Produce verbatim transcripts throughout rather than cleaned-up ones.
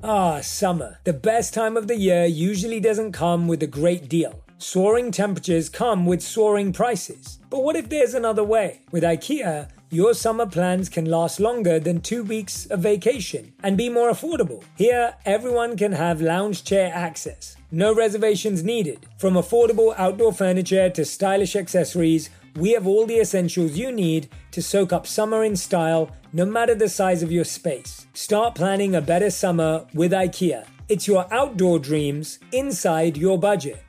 Ah, summer. The best time of the year usually doesn't come with a great deal. Soaring temperatures come with soaring prices. But what if there's another way? With IKEA, your summer plans can last longer than two weeks of vacation and be more affordable. Here, everyone can have lounge chair access. No reservations needed. From affordable outdoor furniture to stylish accessories, we have all the essentials you need to soak up summer in style, no matter the size of your space. Start planning a better summer with IKEA. It's your outdoor dreams inside your budget.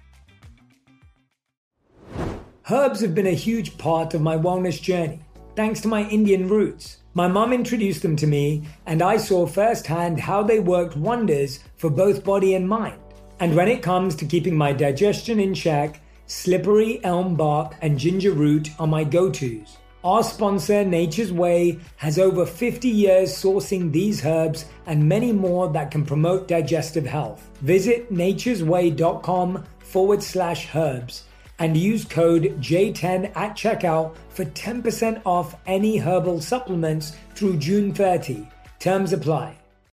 Herbs have been a huge part of my wellness journey, thanks to my Indian roots. My mum introduced them to me, and I saw firsthand how they worked wonders for both body and mind. And when it comes to keeping my digestion in check, slippery elm bark and ginger root are my go-tos. Our sponsor, Nature's Way, has over fifty years sourcing these herbs and many more that can promote digestive health. Visit naturesway.com forward slash herbs and use code J ten at checkout for ten percent off any herbal supplements through June thirtieth. Terms apply.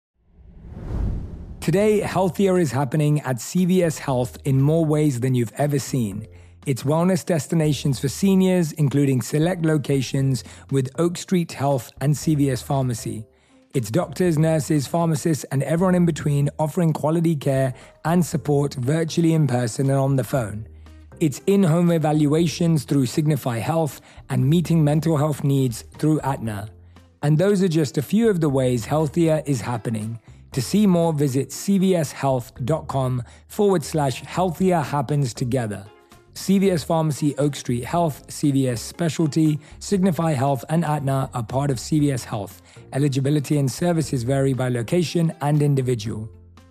Today, healthier is happening at C V S Health in more ways than you've ever seen. It's wellness destinations for seniors, including select locations with Oak Street Health and C V S Pharmacy. It's doctors, nurses, pharmacists, and everyone in between offering quality care and support virtually in person and on the phone. It's in-home evaluations through Signify Health and meeting mental health needs through Aetna. And those are just a few of the ways healthier is happening. To see more, visit cvshealth.com forward slash healthier happens together. C V S Pharmacy, Oak Street Health, C V S Specialty, Signify Health, and Aetna are part of C V S Health. Eligibility and services vary by location and individual.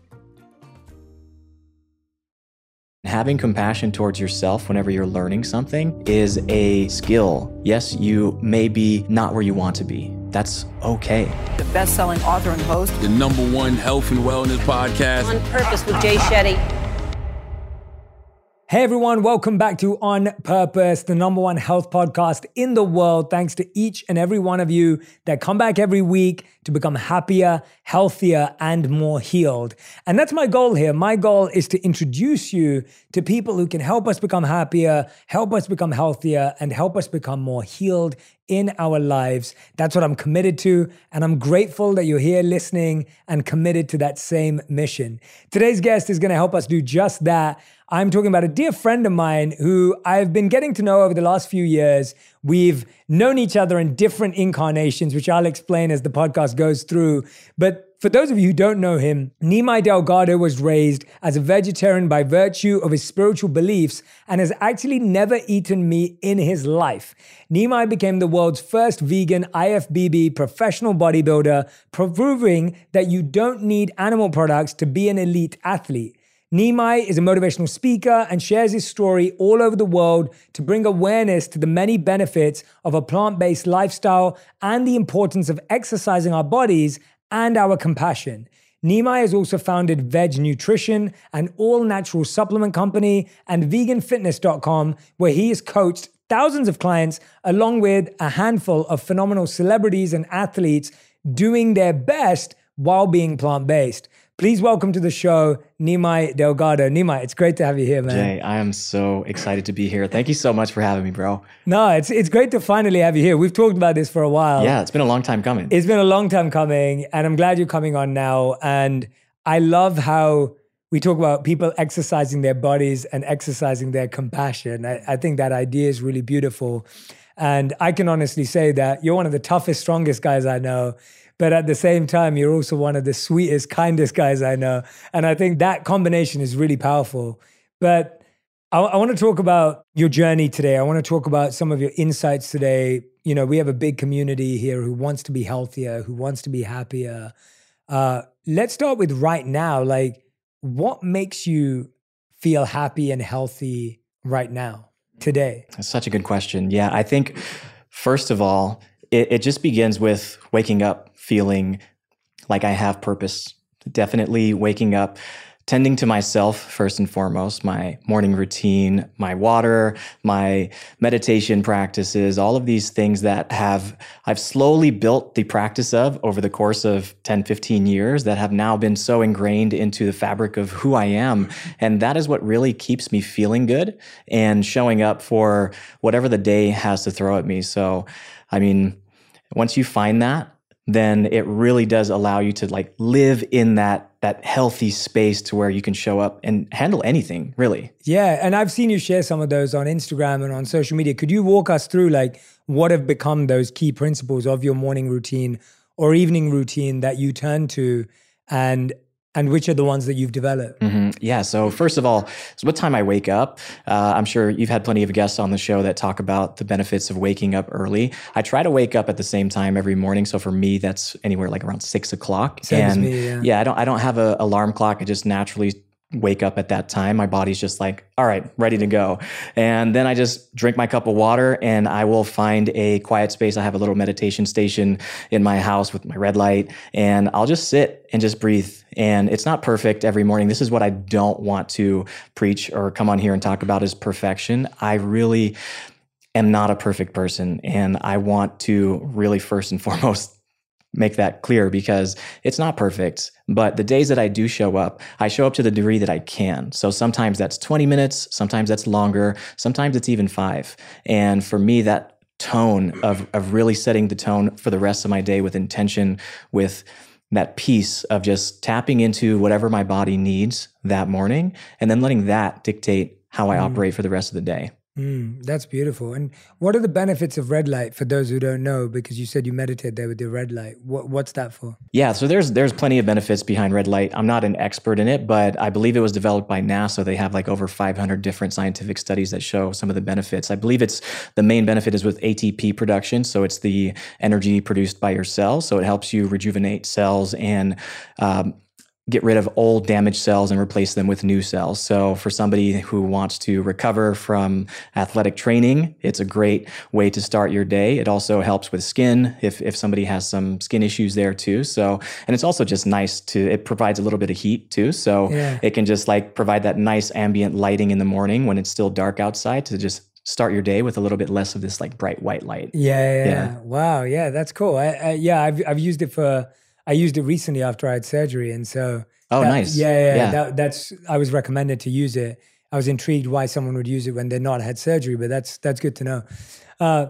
Having compassion towards yourself whenever you're learning something is a skill. Yes, you may be not where you want to be. That's okay. The best-selling author and host. The number one health and wellness podcast. On Purpose with Jay Shetty. Hey everyone, welcome back to On Purpose, the number one health podcast in the world. Thanks to each and every one of you that come back every week to become happier, healthier, and more healed. And that's my goal here. My goal is to introduce you to people who can help us become happier, help us become healthier, and help us become more healed in our lives. That's what I'm committed to, and I'm grateful that you're here listening and committed to that same mission. Today's guest is going to help us do just that. I'm talking about a dear friend of mine who I've been getting to know over the last few years. We've known each other in different incarnations, which I'll explain as the podcast goes through. But for those of you who don't know him, Nimai Delgado was raised as a vegetarian by virtue of his spiritual beliefs and has actually never eaten meat in his life. Nimai became the world's first vegan I F B B professional bodybuilder, proving that you don't need animal products to be an elite athlete. Nimai is a motivational speaker and shares his story all over the world to bring awareness to the many benefits of a plant-based lifestyle and the importance of exercising our bodies and our compassion. Nimai has also founded Veg Nutrition, an all-natural supplement company, and vegan fitness dot com, where he has coached thousands of clients along with a handful of phenomenal celebrities and athletes doing their best while being plant-based. Please welcome to the show, Nimai Delgado. Nimai, it's great to have you here, man. Jay, I am so excited to be here. Thank you so much for having me, bro. No, it's it's great to finally have you here. We've talked about this for a while. Yeah, it's been a long time coming. It's been a long time coming, and I'm glad you're coming on now. And I love how we talk about people exercising their bodies and exercising their compassion. I, I think that idea is really beautiful. And I can honestly say that you're one of the toughest, strongest guys I know. But at the same time, you're also one of the sweetest, kindest guys I know. And I think that combination is really powerful. But I, I want to talk about your journey today. I want to talk about some of your insights today. You know, we have a big community here who wants to be healthier, who wants to be happier. Uh, let's start with right now. Like, what makes you feel happy and healthy right now, today? That's such a good question. Yeah, I think, first of all, it, it just begins with waking up feeling like I have purpose. Definitely waking up tending to myself first and foremost, my morning routine, my water, my meditation practices, all of these things that have, I've slowly built the practice of over the course of ten, fifteen years that have now been so ingrained into the fabric of who I am. And that is what really keeps me feeling good and showing up for whatever the day has to throw at me. So, I mean, once you find that, then it really does allow you to like live in that that healthy space to where you can show up and handle anything, really. Yeah, and I've seen you share some of those on Instagram and on social media. Could you walk us through like what have become those key principles of your morning routine or evening routine that you turn to, and and which are the ones that you've developed? Mm-hmm. Yeah. So first of all, so what time I wake up. Uh, I'm sure you've had plenty of guests on the show that talk about the benefits of waking up early. I try to wake up at the same time every morning. So for me, that's anywhere like around six o'clock. Same and as me, yeah. yeah, I don't I don't have an alarm clock. I just naturally wake up at that time. My body's just like, all right, ready to go. And then I just drink my cup of water and I will find a quiet space. I have a little meditation station in my house with my red light, and I'll just sit and just breathe. And it's not perfect every morning. This is what I don't want to preach or come on here and talk about is perfection. I really am not a perfect person. And I want to really first and foremost make that clear because it's not perfect. But the days that I do show up, I show up to the degree that I can. So sometimes that's twenty minutes, sometimes that's longer, sometimes it's even five. And for me, that tone of, of really setting the tone for the rest of my day with intention, with that piece of just tapping into whatever my body needs that morning, and then letting that dictate how I mm. operate for the rest of the day. Mm, that's beautiful. And what are the benefits of red light for those who don't know? Because you said you meditate there with the red light. What, what's that for? Yeah, so there's there's plenty of benefits behind red light. I'm not an expert in it, but I believe it was developed by NASA. They have like over five hundred different scientific studies that show some of the benefits. I believe it's the main benefit is with A T P production. So it's the energy produced by your cells. So it helps you rejuvenate cells and um, get rid of old damaged cells and replace them with new cells. So for somebody who wants to recover from athletic training, it's a great way to start your day. It also helps with skin if, if somebody has some skin issues there too. So, and it's also just nice to, it provides a little bit of heat too. So yeah. It can just like provide that nice ambient lighting in the morning when it's still dark outside to just start your day with a little bit less of this like bright white light. Yeah. Yeah. yeah. Wow. Yeah. That's cool. I, I, yeah. I've, I've used it for, I used it recently after I had surgery. And so, oh, that, nice. Yeah, yeah, yeah. That, that's, I was recommended to use it. I was intrigued why someone would use it when they're not had surgery, but that's, that's good to know. Uh,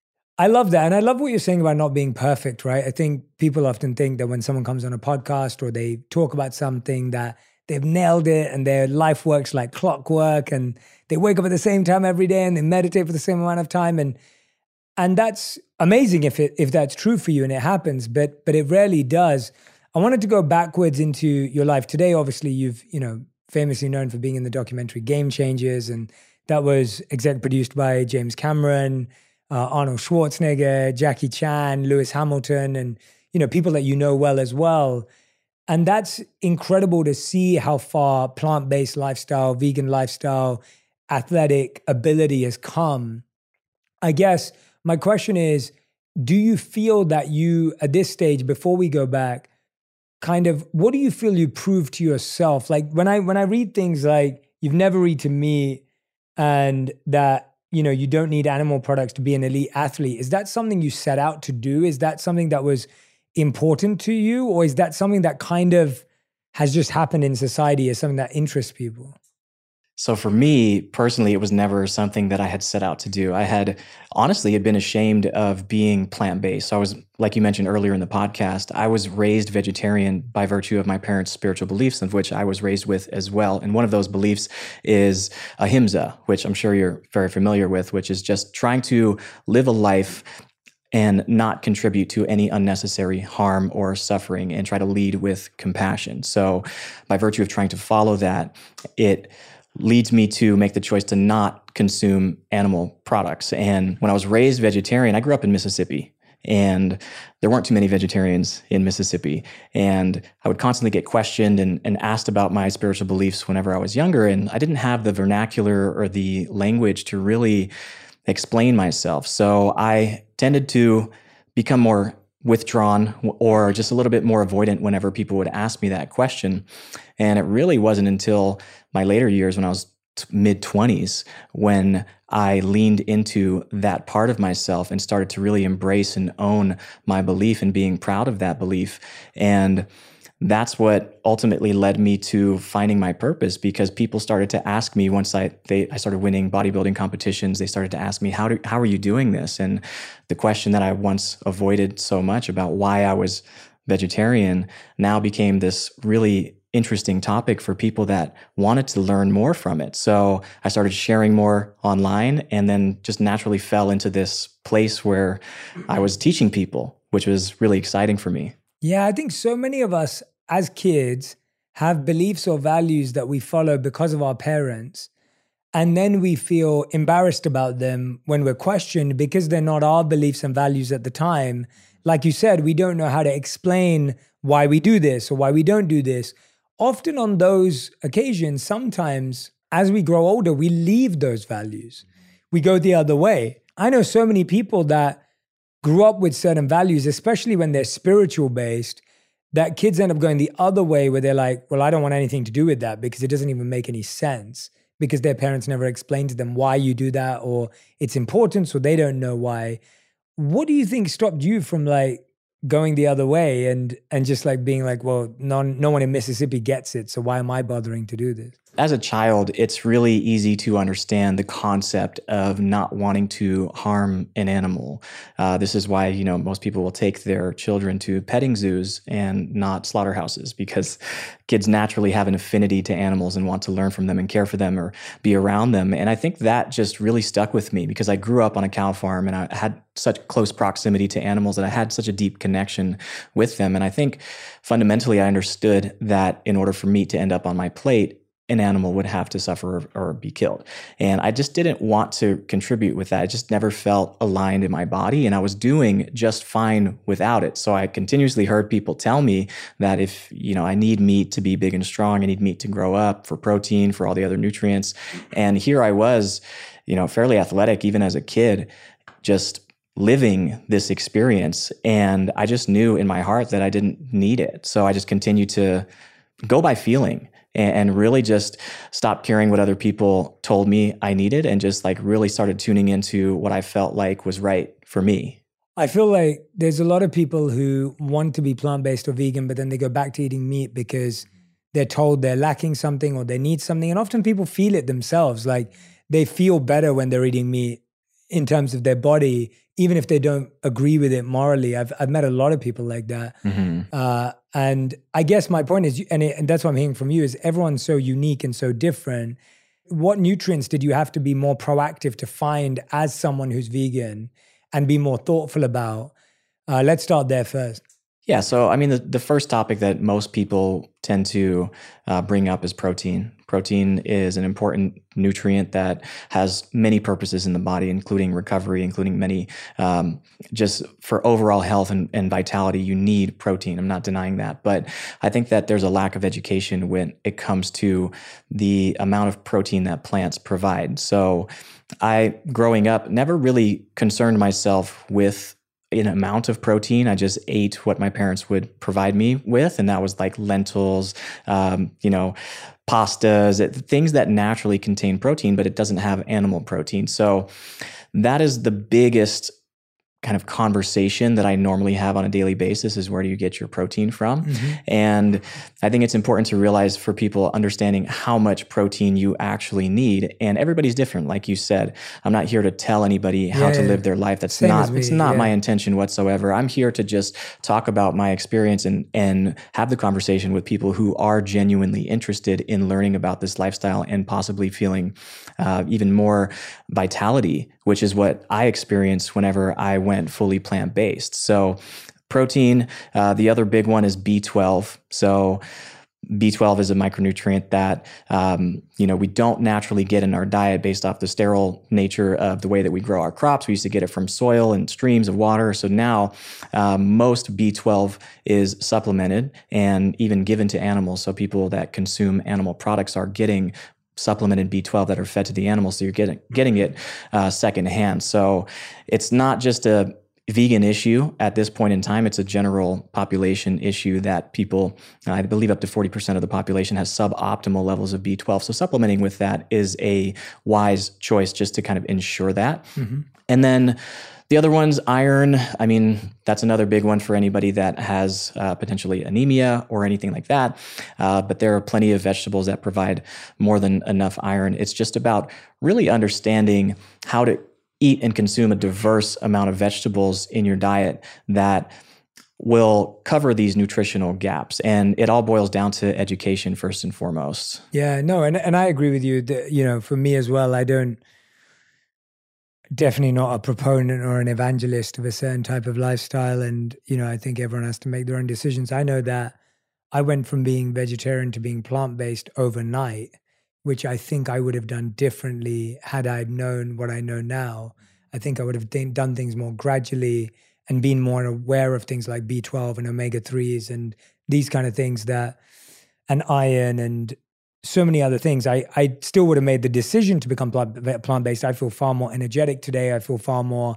I love that. And I love what you're saying about not being perfect, right? I think people often think that when someone comes on a podcast or they talk about something that they've nailed it and their life works like clockwork and they wake up at the same time every day and they meditate for the same amount of time. And, and that's amazing if it, if that's true for you and it happens, but, but it rarely does. I wanted to go backwards into your life. Today, obviously, you've, you know, famously known for being in the documentary Game Changers, and that was exec produced by James Cameron, uh, Arnold Schwarzenegger, Jackie Chan, Lewis Hamilton, and, you know, people that you know well as well. And that's incredible to see how far plant-based lifestyle, vegan lifestyle, athletic ability has come. I guess my question is, do you feel that you, at this stage, before we go back, kind of, what do you feel you proved to yourself? Like when I when I read things like you've never eaten meat and that, you know, you don't need animal products to be an elite athlete, is that something you set out to do? Is that something that was important to you? Or is that something that kind of has just happened in society as something that interests people? So for me personally, it was never something that I had set out to do. I had honestly had been ashamed of being plant-based. So I was, like you mentioned earlier in the podcast, I was raised vegetarian by virtue of my parents' spiritual beliefs, of which I was raised with as well. And one of those beliefs is ahimsa, which I'm sure you're very familiar with, which is just trying to live a life and not contribute to any unnecessary harm or suffering and try to lead with compassion. So by virtue of trying to follow that, it leads me to make the choice to not consume animal products. And when I was raised vegetarian, I grew up in Mississippi, and there weren't too many vegetarians in Mississippi. And I would constantly get questioned and, and asked about my spiritual beliefs whenever I was younger. And I didn't have the vernacular or the language to really explain myself. So I tended to become more withdrawn or just a little bit more avoidant whenever people would ask me that question. And it really wasn't until my later years when I was mid twenties when I leaned into that part of myself and started to really embrace and own my belief and being proud of that belief. And that's what ultimately led me to finding my purpose, because people started to ask me once I they I started winning bodybuilding competitions. They started to ask me, how do how are you doing this? And the question that I once avoided so much about why I was vegetarian now became this really interesting topic for people that wanted to learn more from it. So I started sharing more online and then just naturally fell into this place where I was teaching people, which was really exciting for me. Yeah, I think so many of us as kids have beliefs or values that we follow because of our parents. And then we feel embarrassed about them when we're questioned because they're not our beliefs and values at the time. Like you said, we don't know how to explain why we do this or why we don't do this. Often on those occasions, sometimes as we grow older, we leave those values. We go the other way. I know so many people that grew up with certain values, especially when they're spiritual based, that kids end up going the other way where they're like, well, I don't want anything to do with that because it doesn't even make any sense because their parents never explained to them why you do that or it's important, so they don't know why. What do you think stopped you from like going the other way and and just like being like, well, no, no one in Mississippi gets it, so why am I bothering to do this? As a child, it's really easy to understand the concept of not wanting to harm an animal. Uh, this is why, you know, most people will take their children to petting zoos and not slaughterhouses, because kids naturally have an affinity to animals and want to learn from them and care for them or be around them. And I think that just really stuck with me because I grew up on a cow farm and I had such close proximity to animals and I had such a deep connection with them. And I think fundamentally I understood that in order for meat to end up on my plate, an animal would have to suffer or be killed. And I just didn't want to contribute with that. I just never felt aligned in my body and I was doing just fine without it. So I continuously heard people tell me that if, you know, I need meat to be big and strong, I need meat to grow up for protein, for all the other nutrients. And here I was, you know, fairly athletic even as a kid, just living this experience. And I just knew in my heart that I didn't need it. So I just continued to go by feeling and really just stopped caring what other people told me I needed and just like really started tuning into what I felt like was right for me. I feel like there's a lot of people who want to be plant-based or vegan, but then they go back to eating meat because they're told they're lacking something or they need something. And often people feel it themselves. Like they feel better when they're eating meat in terms of their body, even if they don't agree with it morally. I've I've met a lot of people like that. Mm-hmm. Uh, and I guess my point is, and, it, and that's what I'm hearing from you, is everyone's so unique and so different. What nutrients did you have to be more proactive to find as someone who's vegan and be more thoughtful about? Uh, let's start there first. Yeah, so I mean, the, the first topic that most people tend to uh, bring up is protein. Protein is an important nutrient that has many purposes in the body, including recovery, including many, um, just for overall health and, and vitality, you need protein. I'm not denying that. But I think that there's a lack of education when it comes to the amount of protein that plants provide. So I, growing up, never really concerned myself with an amount of protein. I just ate what my parents would provide me with. And that was like lentils, um, you know, pastas, things that naturally contain protein, but it doesn't have animal protein. So that is the biggest kind of conversation that I normally have on a daily basis is where do you get your protein from? Mm-hmm. And I think it's important to realize for people understanding how much protein you actually need. And everybody's different. Like you said, I'm not here to tell anybody how yeah, to live their life. That's Same not, it's not yeah. my intention whatsoever. I'm here to just talk about my experience and, and have the conversation with people who are genuinely interested in learning about this lifestyle and possibly feeling uh, even more vitality, which is what I experienced whenever I went fully plant-based. So protein, uh, the other big one is B twelve. So B twelve is a micronutrient that, um, you know, we don't naturally get in our diet based off the sterile nature of the way that we grow our crops. We used to get it from soil and streams of water. So now um, most B twelve is supplemented and even given to animals. So people that consume animal products are getting supplemented B twelve that are fed to the animals. So you're getting getting it uh, secondhand. So it's not just a vegan issue at this point in time. It's a general population issue that people, I believe up to forty percent of the population has suboptimal levels of B twelve. So supplementing with that is a wise choice just to kind of ensure that. Mm-hmm. And then the other one's iron. I mean, that's another big one for anybody that has uh, potentially anemia or anything like that. Uh, but there are plenty of vegetables that provide more than enough iron. It's just about really understanding how to eat and consume a diverse amount of vegetables in your diet that will cover these nutritional gaps. And it all boils down to education first and foremost. Yeah, no, and, and I agree with you that, you know, for me as well, I don't, definitely not a proponent or an evangelist of a certain type of lifestyle. And, you know, I think everyone has to make their own decisions. I know that I went from being vegetarian to being plant-based overnight, which I think I would have done differently had I known what I know now. I think I would have th- done things more gradually and been more aware of things like B twelve and omega threes and these kind of things that, and iron and so many other things. I, I still would have made the decision to become plant, plant-based. I feel far more energetic today. I feel far more,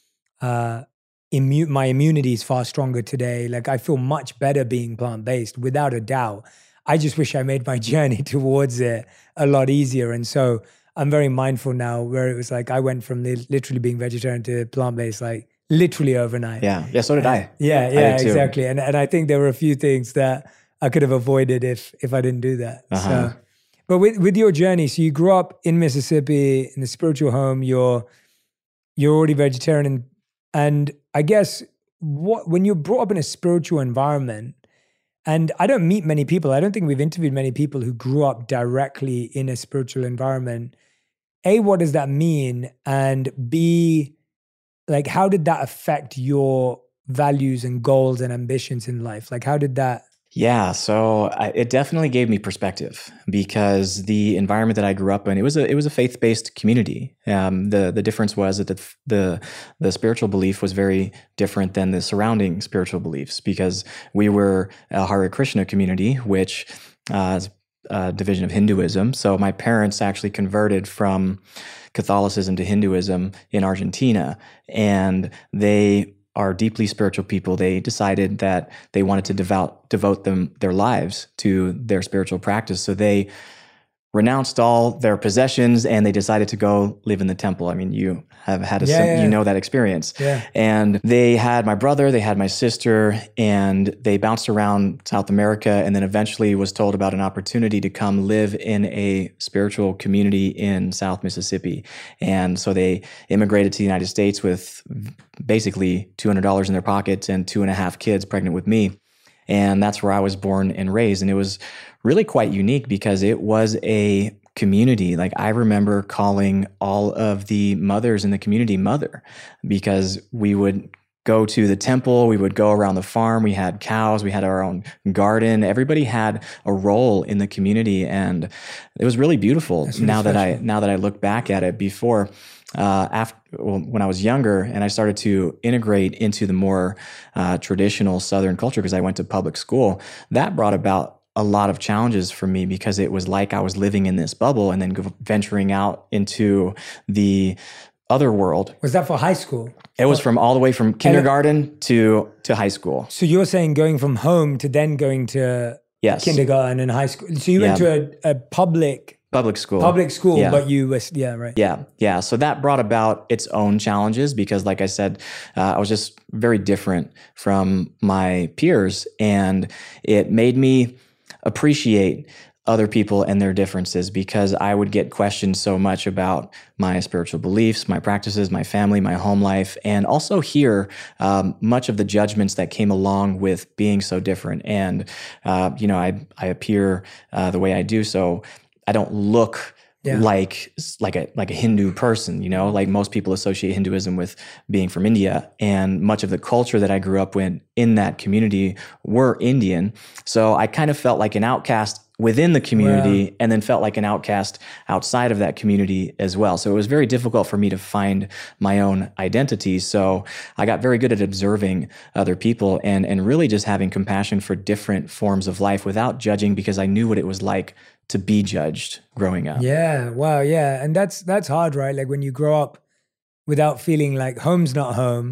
uh, immune. My immunity is far stronger today. Like I feel much better being plant-based without a doubt. I just wish I made my journey towards it a lot easier. And so I'm very mindful now where it was like, I went from li- literally being vegetarian to plant-based, like literally overnight. Yeah. Yeah. So did I. Yeah. Yeah, exactly. And, and I think there were a few things that I could have avoided if if I didn't do that. Uh-huh. So, but with with your journey, so you grew up in Mississippi in the spiritual home. You're you're already vegetarian, and and I guess what when you're brought up in a spiritual environment, and I don't meet many people. I don't think we've interviewed many people who grew up directly in a spiritual environment. A, what does that mean? And B, like how did that affect your values and goals and ambitions in life? Like how did that? Yeah, so I, it definitely gave me perspective because the environment that I grew up in, it was a it was a faith-based community. Um, the the difference was that the, the the spiritual belief was very different than the surrounding spiritual beliefs because we were a Hare Krishna community, which uh, is a division of Hinduism. So my parents actually converted from Catholicism to Hinduism in Argentina, and they are deeply spiritual people. They decided that they wanted to devote devote them their lives to their spiritual practice. So they renounced all their possessions and they decided to go live in the temple. I mean, you have had a, yeah, sim- yeah. you know that experience. Yeah. And they had my brother, they had my sister, and they bounced around South America and then eventually was told about an opportunity to come live in a spiritual community in South Mississippi. And so they immigrated to the United States with basically two hundred dollars in their pockets and two and a half kids pregnant with me. And that's where I was born and raised. And it was really quite unique because it was a community. Like I remember calling all of the mothers in the community mother because we would go to the temple, we would go around the farm, we had cows, we had our own garden. Everybody had a role in the community. And it was really beautiful now that I now that I look back at it. Before Uh, after well, when I was younger and I started to integrate into the more uh, traditional Southern culture because I went to public school, that brought about a lot of challenges for me because it was like I was living in this bubble and then go- venturing out into the other world. Was that for high school? It was from all the way from kindergarten to, to high school. So you're saying going from home to then going to Yes. kindergarten and high school. So you Yeah. went to a, a public... Public school. Public school, Yeah. but you was, yeah, right. Yeah, yeah. So that brought about its own challenges because, like I said, uh, I was just very different from my peers, and it made me appreciate other people and their differences because I would get questioned so much about my spiritual beliefs, my practices, my family, my home life, and also hear um, much of the judgments that came along with being so different. And, uh, you know, I, I appear uh, the way I do, so I don't look yeah. like like a like a Hindu person, you know, like most people associate Hinduism with being from India, and much of the culture that I grew up in in that community were Indian. So I kind of felt like an outcast within the community wow. and then felt like an outcast outside of that community as well. So it was very difficult for me to find my own identity. So I got very good at observing other people and and really just having compassion for different forms of life without judging because I knew what it was like to be judged growing up. Yeah, wow, yeah. And that's that's hard, right? Like when you grow up without feeling like home's not home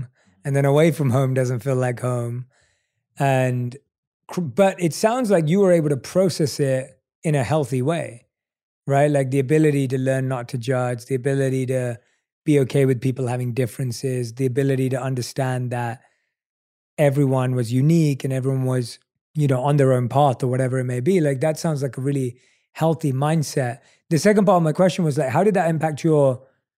and then away from home doesn't feel like home. And, but it sounds like you were able to process it in a healthy way, right? Like the ability to learn not to judge, the ability to be okay with people having differences, the ability to understand that everyone was unique and everyone was, you know, on their own path or whatever it may be. Like that sounds like a really healthy mindset. The second part of my question was like, how did that impact your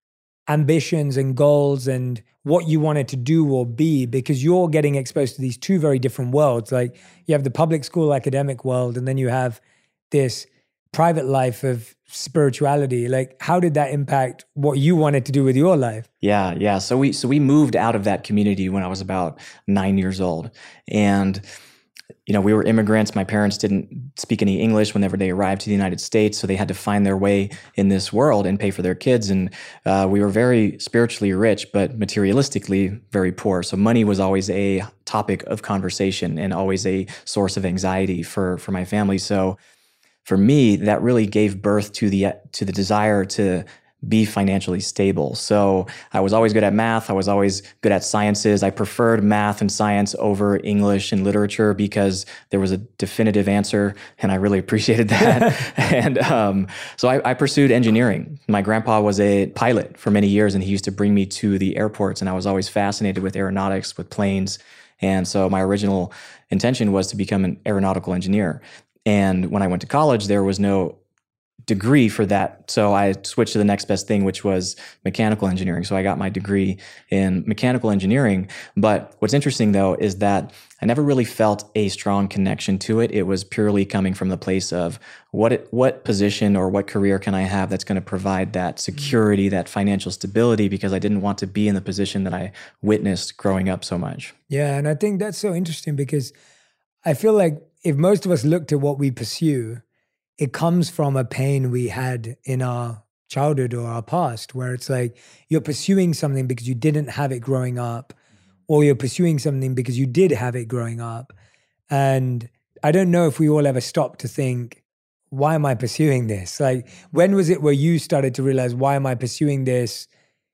ambitions and goals and what you wanted to do or be? Because you're getting exposed to these two very different worlds. Like you have the public school academic world, and then you have this private life of spirituality. Like how did that impact what you wanted to do with your life? Yeah, yeah. So we so we moved out of that community when I was about nine years old. And you know, we were immigrants. My parents didn't speak any English whenever they arrived to the United States, so they had to find their way in this world and pay for their kids. And uh, we were very spiritually rich, but materialistically very poor. So money was always a topic of conversation and always a source of anxiety for for my family. So for me, that really gave birth to the to the desire to be financially stable. So I was always good at math. I was always good at sciences. I preferred math and science over English and literature because there was a definitive answer, and I really appreciated that. and um, so I, I pursued engineering. My grandpa was a pilot for many years, and he used to bring me to the airports, and I was always fascinated with aeronautics, with planes. And so my original intention was to become an aeronautical engineer. And when I went to college, there was no degree for that. So I switched to the next best thing, which was mechanical engineering. So I got my degree in mechanical engineering. But what's interesting though, is that I never really felt a strong connection to it. It was purely coming from the place of what, it, what position or what career can I have that's going to provide that security, that financial stability, because I didn't want to be in the position that I witnessed growing up so much. Yeah. And I think that's so interesting because I feel like if most of us looked at what we pursue, it comes from a pain we had in our childhood or our past, where it's like you're pursuing something because you didn't have it growing up, or you're pursuing something because you did have it growing up. And I don't know if we all ever stopped to think, why am I pursuing this? Like, when was it where you started to realize, why am I pursuing this?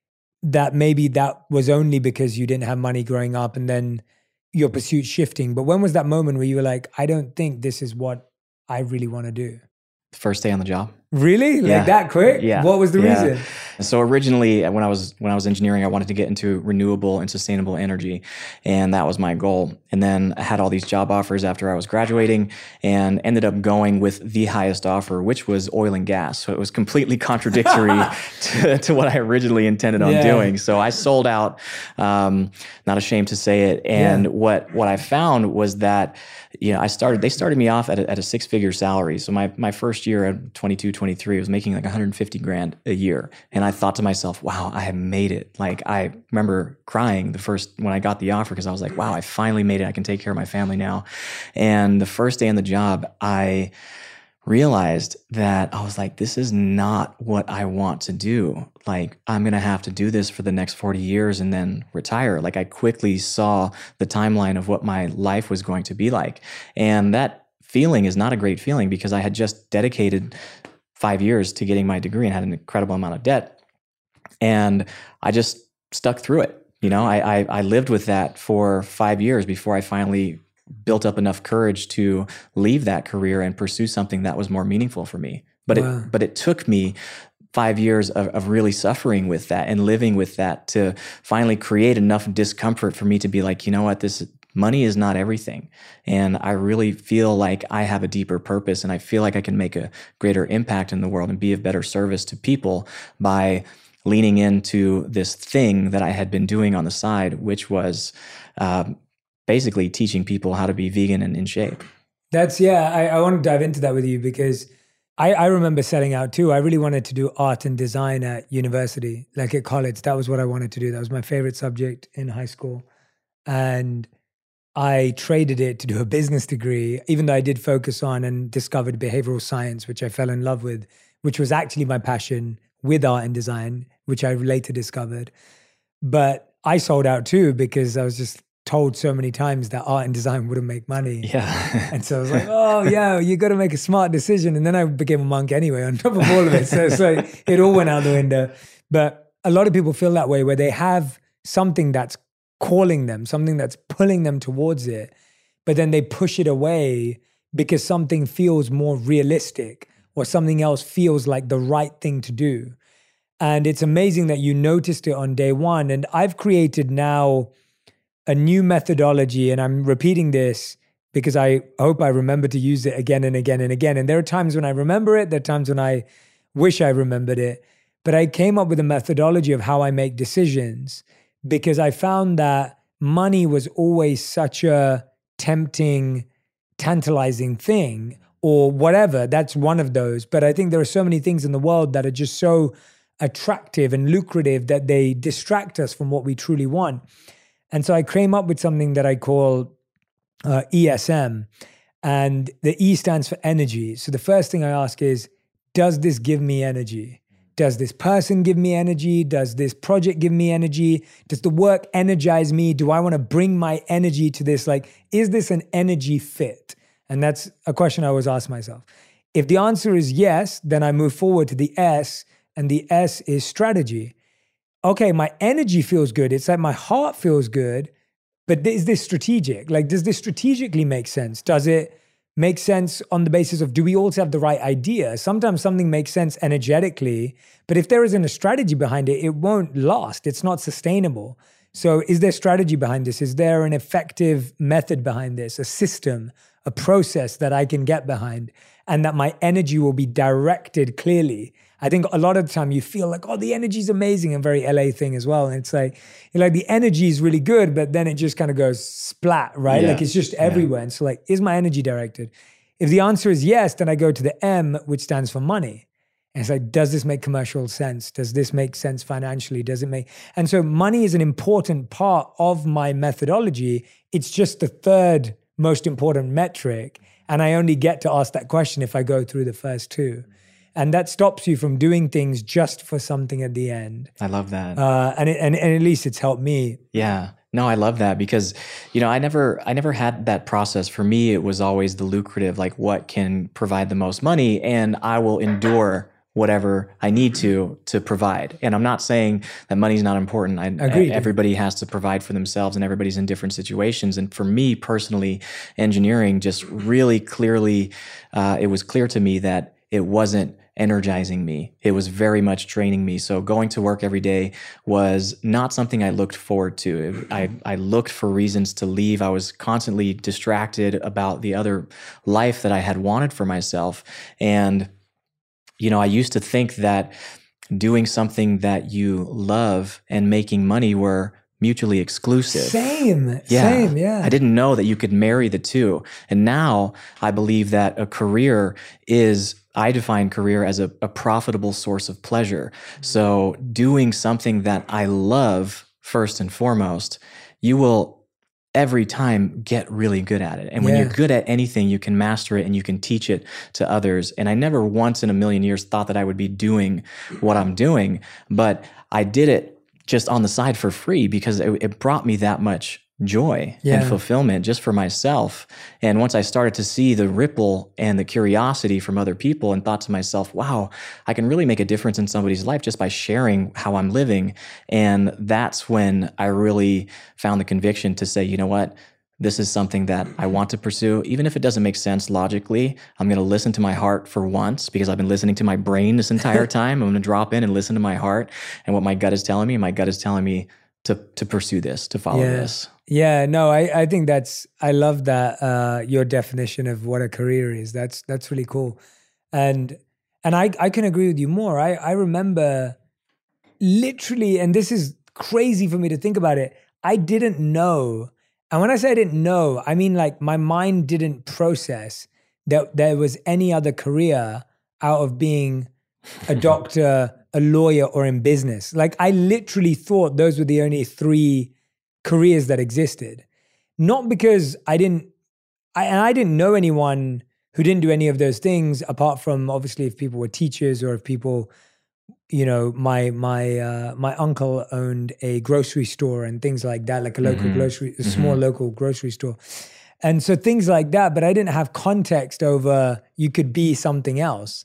That maybe that was only because you didn't have money growing up and then your pursuit shifting. But when was that moment where you were like, I don't think this is what I really want to do? First day on the job. Really? Like yeah. that quick? Yeah. What was the yeah. reason? So originally when I was when I was engineering, I wanted to get into renewable and sustainable energy, and that was my goal. And then I had all these job offers after I was graduating and ended up going with the highest offer, which was oil and gas. So it was completely contradictory to, to what I originally intended on yeah. doing. So I sold out, um, not ashamed to say it. And yeah. what what I found was that, you know, I started, they started me off at a, at a six figure salary. So my, my first year at twenty-two, twenty-three, I was making like one hundred fifty grand a year. And I thought to myself, wow, I have made it. Like I remember crying the first, when I got the offer, because I was like, wow, I finally made it. I can take care of my family now. And the first day on the job, I realized that I was like, this is not what I want to do. Like, I'm going to have to do this for the next forty years and then retire. Like, I quickly saw the timeline of what my life was going to be like. And that feeling is not a great feeling because I had just dedicated five years to getting my degree and had an incredible amount of debt. And I just stuck through it. You know, I, I, I lived with that for five years before I finally built up enough courage to leave that career and pursue something that was more meaningful for me. But wow. it but it took me five years of, of really suffering with that and living with that to finally create enough discomfort for me to be like, you know what, this money is not everything. And I really feel like I have a deeper purpose, and I feel like I can make a greater impact in the world and be of better service to people by leaning into this thing that I had been doing on the side, which was um, basically teaching people how to be vegan and in shape. That's, yeah, I, I want to dive into that with you because I, I remember setting out too. I really wanted to do art and design at university, like at college. That was what I wanted to do. That was my favorite subject in high school. And I traded it to do a business degree, even though I did focus on and discovered behavioral science, which I fell in love with, which was actually my passion with art and design, which I later discovered. But I sold out too because I was just told so many times that art and design wouldn't make money. Yeah. And so I was like, oh yeah, you got to make a smart decision. And then I became a monk anyway on top of all of it. So it's like, it all went out the window. But a lot of people feel that way where they have something that's calling them, something that's pulling them towards it, but then they push it away because something feels more realistic or something else feels like the right thing to do. And it's amazing that you noticed it on day one. And I've created now a new methodology, and I'm repeating this because I hope I remember to use it again and again and again. And there are times when I remember it, there are times when I wish I remembered it. But I came up with a methodology of how I make decisions because I found that money was always such a tempting, tantalizing thing or whatever. That's one of those. But I think there are so many things in the world that are just so attractive and lucrative that they distract us from what we truly want. And so I came up with something that I call uh, E S M, and the E stands for energy. So the first thing I ask is, does this give me energy? Does this person give me energy? Does this project give me energy? Does the work energize me? Do I want to bring my energy to this? Like, is this an energy fit? And that's a question I always ask myself. If the answer is yes, then I move forward to the S, and the S is strategy. Okay, my energy feels good. It's like my heart feels good, but is this strategic? Like, does this strategically make sense? Does it make sense on the basis of, do we also have the right idea? Sometimes something makes sense energetically, but if there isn't a strategy behind it, it won't last. It's not sustainable. So is there strategy behind this? Is there an effective method behind this, a system, a process that I can get behind, and that my energy will be directed clearly? I think a lot of the time you feel like, oh, the energy is amazing, and very L A thing as well. And it's like, you're like the energy is really good, but then it just kind of goes splat, right? Yeah. Like it's just everywhere. Yeah. And so like, is my energy directed? If the answer is yes, then I go to the M, which stands for money. And it's like, does this make commercial sense? Does this make sense financially? Does it make, and so money is an important part of my methodology. It's just the third most important metric. And I only get to ask that question if I go through the first two. And that stops you from doing things just for something at the end. I love that. Uh, and, it, and and at least it's helped me. Yeah. No, I love that because, you know, I never, I never had that process. For me, it was always the lucrative, like what can provide the most money, and I will endure whatever I need to, to provide. And I'm not saying that money's not important. I, Agreed. Everybody has to provide for themselves, and everybody's in different situations. And for me personally, engineering just really clearly, uh, it was clear to me that it wasn't energizing me. It was very much draining me. So going to work every day was not something I looked forward to. I, I looked for reasons to leave. I was constantly distracted about the other life that I had wanted for myself. And, you know, I used to think that doing something that you love and making money were mutually exclusive. Same, yeah. same, yeah. I didn't know that you could marry the two. And now I believe that a career is, I define career as a, a profitable source of pleasure. So doing something that I love first and foremost, you will every time get really good at it. And when yeah. you're good at anything, you can master it and you can teach it to others. And I never once in a million years thought that I would be doing what I'm doing, but I did it just on the side for free because it, it brought me that much joy yeah. and fulfillment just for myself. And once I started to see the ripple and the curiosity from other people and thought to myself, wow, I can really make a difference in somebody's life just by sharing how I'm living. And that's when I really found the conviction to say, you know what? This is something that I want to pursue. Even if it doesn't make sense logically, I'm going to listen to my heart for once because I've been listening to my brain this entire time. I'm going to drop in and listen to my heart and what my gut is telling me. My gut is telling me to to pursue this, to follow yeah. this. Yeah, no, I, I think that's, I love that, uh, your definition of what a career is. That's that's really cool. And and I, I can agree with you more. I, I remember literally, and this is crazy for me to think about it, I didn't know. And when I say I didn't know, I mean like my mind didn't process that there was any other career out of being a doctor, a lawyer, or in business. Like I literally thought those were the only three careers that existed. Not because I didn't, I, and I didn't know anyone who didn't do any of those things apart from obviously if people were teachers or if people, you know, my my uh, my uncle owned a grocery store and things like that, like a local mm-hmm. grocery, a small mm-hmm. local grocery store. And so things like that, but I didn't have context over you could be something else.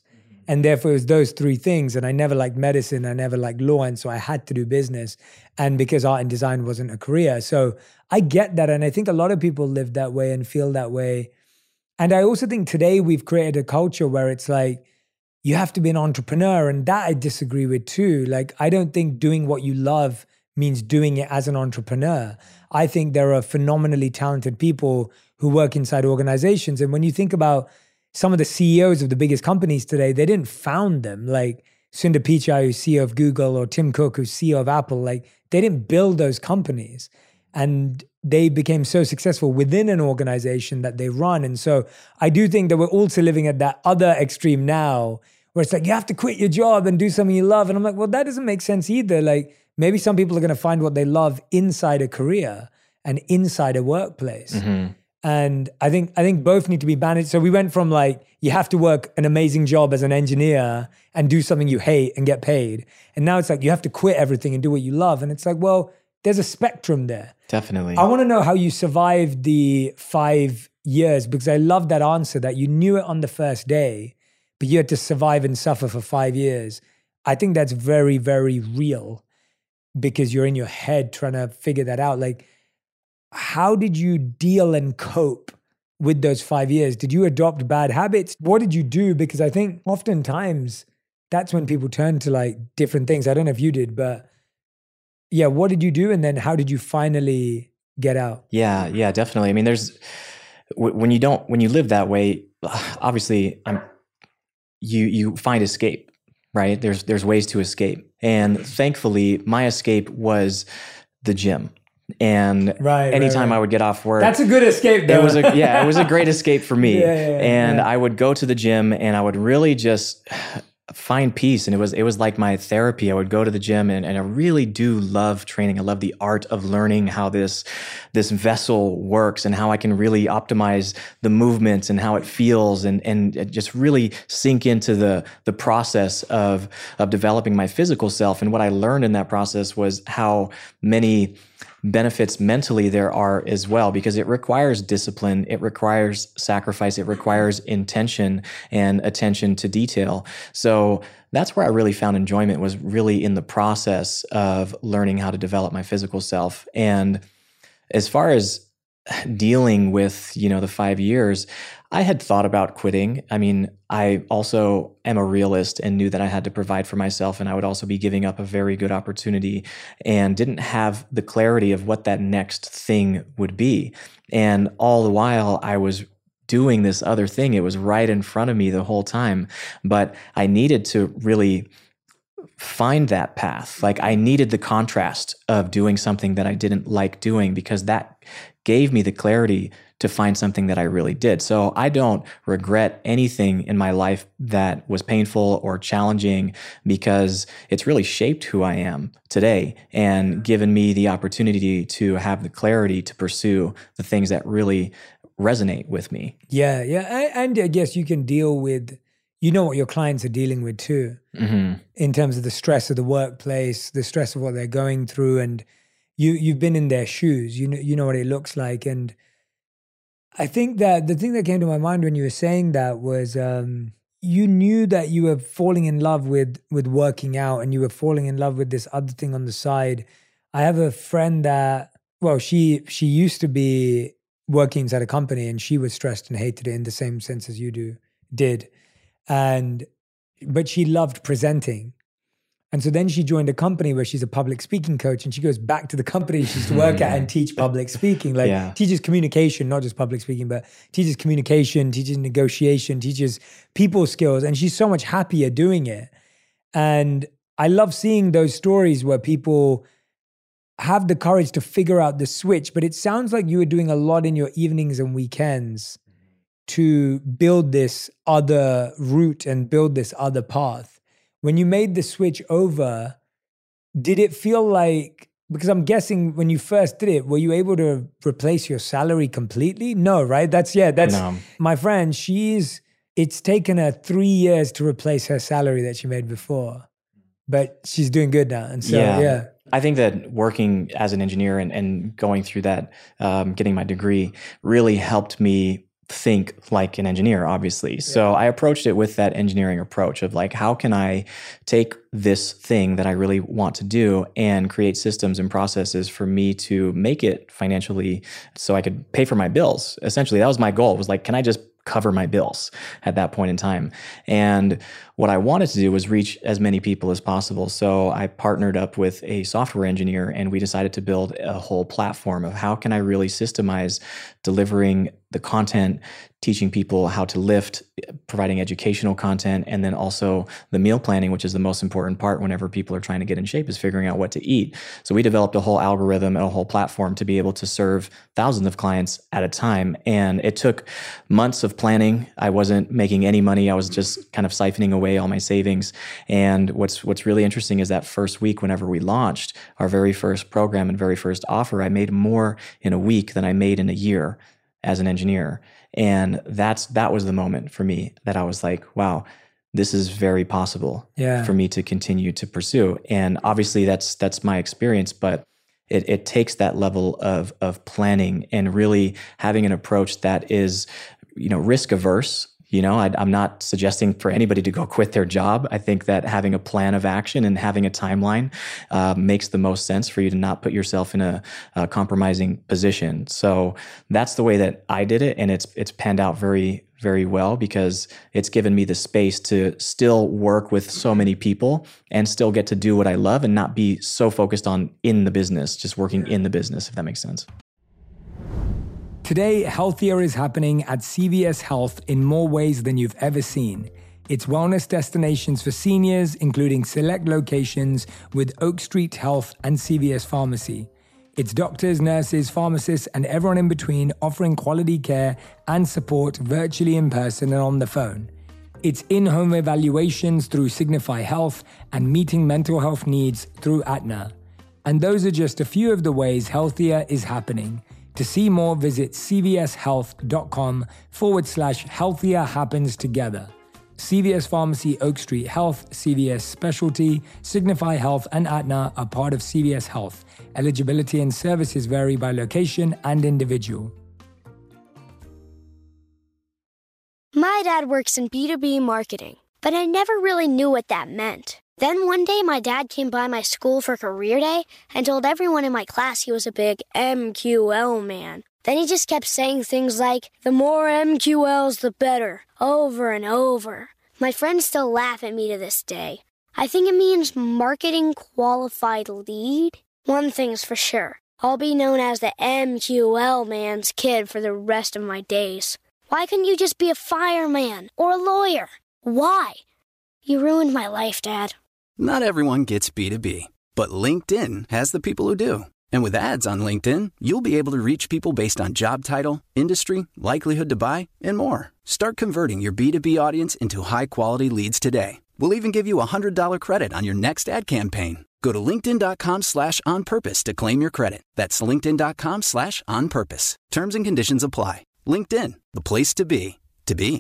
And therefore, it was those three things. And I never liked medicine. I never liked law. And so I had to do business. And because art and design wasn't a career. So I get that. And I think a lot of people live that way and feel that way. And I also think today we've created a culture where it's like, you have to be an entrepreneur. And that I disagree with too. Like, I don't think doing what you love means doing it as an entrepreneur. I think there are phenomenally talented people who work inside organizations. And when you think about some of the C E Os of the biggest companies today, they didn't found them. Like Sundar Pichai, who's C E O of Google, or Tim Cook, who's C E O of Apple. Like, they didn't build those companies. And they became so successful within an organization that they run. And so I do think that we're also living at that other extreme now, where it's like, you have to quit your job and do something you love. And I'm like, well, that doesn't make sense either. Like, maybe some people are going to find what they love inside a career and inside a workplace. Mm-hmm. And I think I think both need to be managed. So we went from like, you have to work an amazing job as an engineer and do something you hate and get paid. And now it's like, you have to quit everything and do what you love. And it's like, well, there's a spectrum there. Definitely. I want to know how you survived the five years, because I love that answer, that you knew it on the first day, but you had to survive and suffer for five years. I think that's very, very real, because you're in your head trying to figure that out. Like, how did you deal and cope with those five years? Did you adopt bad habits? What did you do? Because I think oftentimes that's when people turn to like different things. I don't know if you did, but yeah, what did you do? And then how did you finally get out? Yeah, yeah, definitely. I mean, there's, when you don't, when you live that way, obviously I'm, you, you find escape, right? There's, there's ways to escape. And thankfully my escape was the gym. And right, anytime right, right. I would get off work, that's a good escape though. It was a, yeah, it was a great escape for me. yeah, yeah, yeah, and yeah. I would go to the gym and I would really just find peace. And it was, it was like my therapy. I would go to the gym and, and I really do love training. I love the art of learning how this, this vessel works and how I can really optimize the movements and how it feels, and, and just really sink into the, the process of, of developing my physical self. And what I learned in that process was how many benefits mentally there are as well, because it requires discipline, it requires sacrifice, it requires intention and attention to detail. So that's where I really found enjoyment, was really in the process of learning how to develop my physical self. And as far as dealing with, you know, the five years, I had thought about quitting. I mean, I also am a realist and knew that I had to provide for myself, and I would also be giving up a very good opportunity, and didn't have the clarity of what that next thing would be. And all the while I was doing this other thing. It was right in front of me the whole time, but I needed to really find that path. Like, I needed the contrast of doing something that I didn't like doing, because that gave me the clarity to find something that I really did. So I don't regret anything in my life that was painful or challenging, because it's really shaped who I am today and given me the opportunity to have the clarity to pursue the things that really resonate with me. Yeah, yeah. And I guess you can deal with, you know what your clients are dealing with too, mm-hmm. in terms of the stress of the workplace, the stress of what they're going through, and you, you've been in their shoes. You know, you know what it looks like. And I think that the thing that came to my mind when you were saying that was um, you knew that you were falling in love with with working out, and you were falling in love with this other thing on the side. I have a friend that, well, she she used to be working inside a company, and she was stressed and hated it in the same sense as you do did. And but she loved presenting. And so then she joined a company where she's a public speaking coach, and she goes back to the company she used to work at and teach public speaking. Like yeah. teaches communication, not just public speaking, but teaches communication, teaches negotiation, teaches people skills. And she's so much happier doing it. And I love seeing those stories where people have the courage to figure out the switch. But it sounds like you were doing a lot in your evenings and weekends to build this other route and build this other path. When you made the switch over, did it feel like, because I'm guessing when you first did it, were you able to replace your salary completely? No, right? That's, yeah, that's no. My friend. She's, it's taken her three years to replace her salary that she made before, but she's doing good now. And so, yeah. yeah. I think that working as an engineer and, and going through that, um, getting my degree really helped me think like an engineer, obviously. Yeah. So I approached it with that engineering approach of like, how can I take this thing that I really want to do and create systems and processes for me to make it financially so I could pay for my bills. Essentially, that was my goal. It was like, can I just cover my bills at that point in time? And what I wanted to do was reach as many people as possible. So I partnered up with a software engineer and we decided to build a whole platform of how can I really systemize delivering the content, teaching people how to lift, providing educational content, and then also the meal planning, which is the most important part whenever people are trying to get in shape, is figuring out what to eat. So we developed a whole algorithm and a whole platform to be able to serve thousands of clients at a time. And it took months of planning. I wasn't making any money. I was just kind of siphoning away all my savings. And what's what's really interesting is that first week, whenever we launched our very first program and very first offer, I made more in a week than I made in a year as an engineer. And that's that was the moment for me that I was like, wow, this is very possible yeah. for me to continue to pursue. And obviously that's that's my experience, but it, it takes that level of of planning and really having an approach that is, you know, risk averse. You know, I, I'm not suggesting for anybody to go quit their job. I think that having a plan of action and having a timeline uh, makes the most sense for you to not put yourself in a, a compromising position. So that's the way that I did it, and it's it's panned out very, very well because it's given me the space to still work with so many people and still get to do what I love and not be so focused on in the business, just working in the business, if that makes sense. Today, healthier is happening at C V S Health in more ways than you've ever seen. It's wellness destinations for seniors, including select locations with Oak Street Health and C V S Pharmacy. It's doctors, nurses, pharmacists, and everyone in between offering quality care and support virtually, in person, and on the phone. It's in-home evaluations through Signify Health and meeting mental health needs through Aetna. And those are just a few of the ways healthier is happening. To see more, visit cvshealth.com forward slash healthier happens together. C V S Pharmacy, Oak Street Health, C V S Specialty, Signify Health, and Aetna are part of C V S Health. Eligibility and services vary by location and individual. My dad works in B two B marketing, but I never really knew what that meant. Then one day, my dad came by my school for career day and told everyone in my class he was a big M Q L man. Then he just kept saying things like, the more M Q Ls, the better, over and over. My friends still laugh at me to this day. I think it means marketing qualified lead. One thing's for sure, I'll be known as the M Q L man's kid for the rest of my days. Why couldn't you just be a fireman or a lawyer? Why? You ruined my life, Dad. Not everyone gets B two B, but LinkedIn has the people who do. And with ads on LinkedIn, you'll be able to reach people based on job title, industry, likelihood to buy, and more. Start converting your B two B audience into high-quality leads today. We'll even give you a one hundred dollars credit on your next ad campaign. Go to linkedin.com slash on purpose to claim your credit. That's linkedin.com slash on purpose. Terms and conditions apply. LinkedIn, the place to be, to be.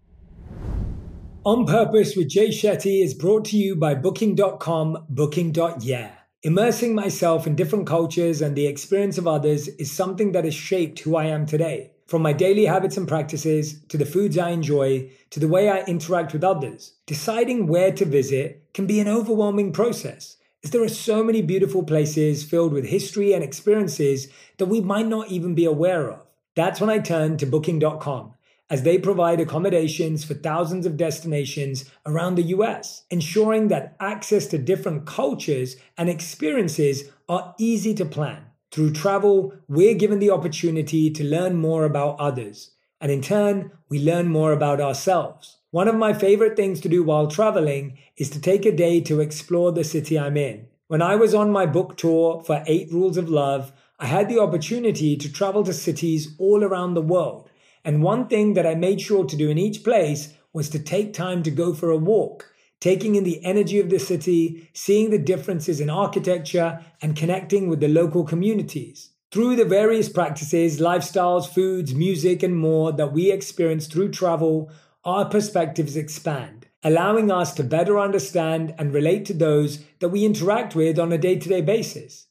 On Purpose with Jay Shetty is brought to you by Booking dot com, Booking dot yeah. Immersing myself in different cultures and the experience of others is something that has shaped who I am today. From my daily habits and practices, to the foods I enjoy, to the way I interact with others. Deciding where to visit can be an overwhelming process, as there are so many beautiful places filled with history and experiences that we might not even be aware of. That's when I turned to Booking dot com. As they provide accommodations for thousands of destinations around the U S, ensuring that access to different cultures and experiences are easy to plan. Through travel, we're given the opportunity to learn more about others, and in turn, we learn more about ourselves. One of my favorite things to do while traveling is to take a day to explore the city I'm in. When I was on my book tour for Eight Rules of Love, I had the opportunity to travel to cities all around the world. And one thing that I made sure to do in each place was to take time to go for a walk, taking in the energy of the city, seeing the differences in architecture, and connecting with the local communities. Through the various practices, lifestyles, foods, music, and more that we experience through travel, our perspectives expand, allowing us to better understand and relate to those that we interact with on a day-to-day basis.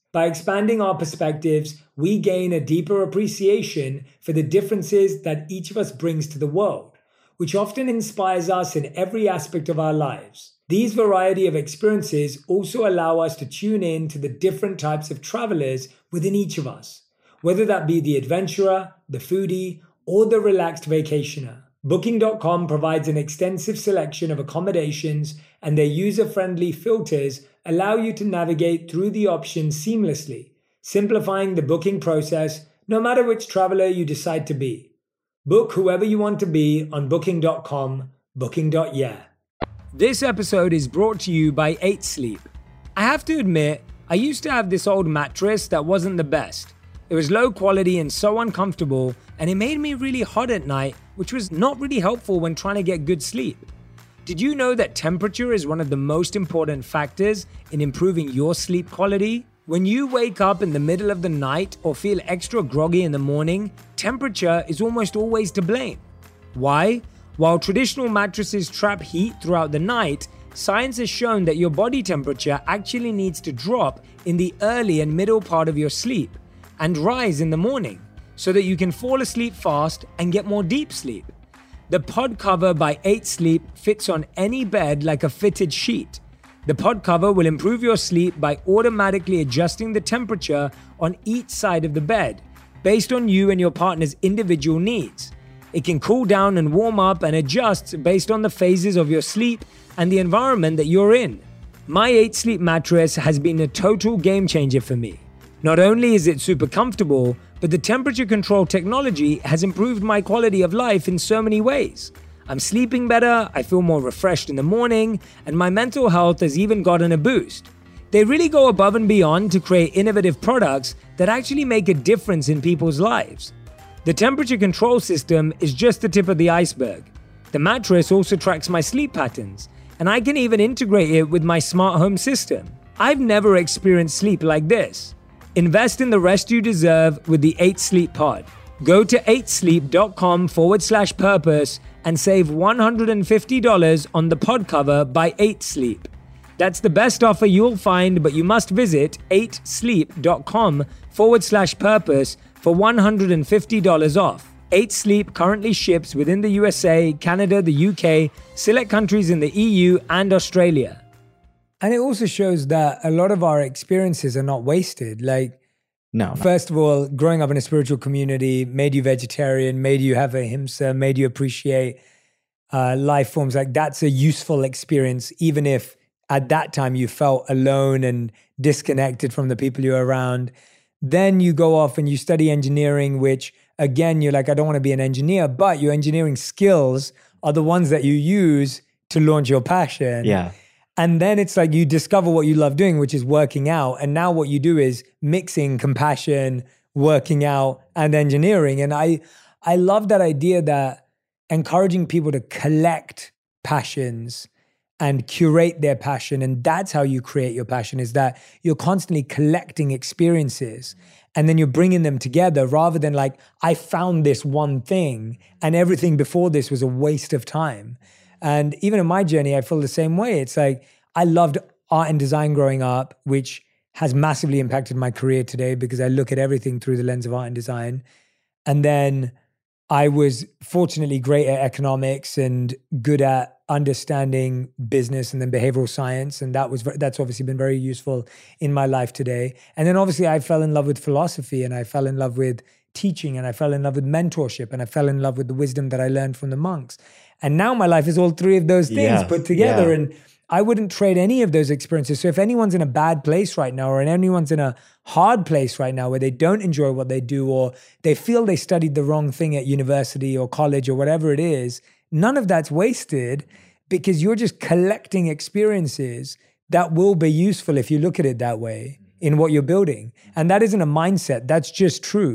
By expanding our perspectives, we gain a deeper appreciation for the differences that each of us brings to the world, which often inspires us in every aspect of our lives. These variety of experiences also allow us to tune in to the different types of travelers within each of us, whether that be the adventurer, the foodie, or the relaxed vacationer. Booking dot com provides an extensive selection of accommodations, and their user-friendly filters allow you to navigate through the options seamlessly, simplifying the booking process no matter which traveler you decide to be. Book whoever you want to be on booking dot com, booking dot yeah. This episode is brought to you by eight sleep. I have to admit, I used to have this old mattress that wasn't the best. It was low quality and so uncomfortable, and it made me really hot at night, which was not really helpful when trying to get good sleep. Did you know that temperature is one of the most important factors in improving your sleep quality? When you wake up in the middle of the night or feel extra groggy in the morning, temperature is almost always to blame. Why? While traditional mattresses trap heat throughout the night, science has shown that your body temperature actually needs to drop in the early and middle part of your sleep and rise in the morning so that you can fall asleep fast and get more deep sleep. The pod cover by eight sleep fits on any bed like a fitted sheet. The pod cover will improve your sleep by automatically adjusting the temperature on each side of the bed based on you and your partner's individual needs. It can cool down and warm up and adjusts based on the phases of your sleep and the environment that you're in. My eight sleep mattress has been a total game changer for me. Not only is it super comfortable, but the temperature control technology has improved my quality of life in so many ways. I'm sleeping better, I feel more refreshed in the morning, and my mental health has even gotten a boost. They really go above and beyond to create innovative products that actually make a difference in people's lives. The temperature control system is just the tip of the iceberg. The mattress also tracks my sleep patterns, and I can even integrate it with my smart home system. I've never experienced sleep like this. Invest in the rest you deserve with the eight sleep pod. Go to eight sleep dot com forward slash purpose and save one hundred fifty dollars on the pod cover by eight sleep. That's the best offer you'll find, but you must visit eight sleep dot com forward slash purpose for one hundred fifty dollars off. eight sleep currently ships within the U S A, Canada, the U K, select countries in the E U, and Australia. And it also shows that a lot of our experiences are not wasted. Like, No, no. first of all, growing up in a spiritual community made you vegetarian, made you have ahimsa, made you appreciate uh, life forms. Like, that's a useful experience, even if at that time you felt alone and disconnected from the people you're around. Then you go off and you study engineering, which again, you're like, I don't want to be an engineer, but your engineering skills are the ones that you use to launch your passion. Yeah. And then it's like you discover what you love doing, which is working out. And now what you do is mixing compassion, working out, and engineering. And I, I love that idea that encouraging people to collect passions and curate their passion. And that's how you create your passion, is that you're constantly collecting experiences and then you're bringing them together rather than like, I found this one thing and everything before this was a waste of time. And even in my journey, I feel the same way. It's like, I loved art and design growing up, which has massively impacted my career today because I look at everything through the lens of art and design. And then I was fortunately great at economics and good at understanding business and then behavioral science. And that was that's obviously been very useful in my life today. And then obviously I fell in love with philosophy and I fell in love with teaching and I fell in love with mentorship and I fell in love with the wisdom that I learned from the monks. And now my life is all three of those things Yeah, put together. yeah. And I wouldn't trade any of those experiences. So if anyone's in a bad place right now, or anyone's in a hard place right now where they don't enjoy what they do, or they feel they studied the wrong thing at university or college or whatever it is, none of that's wasted because you're just collecting experiences that will be useful if you look at it that way in what you're building. And that isn't a mindset. That's just true.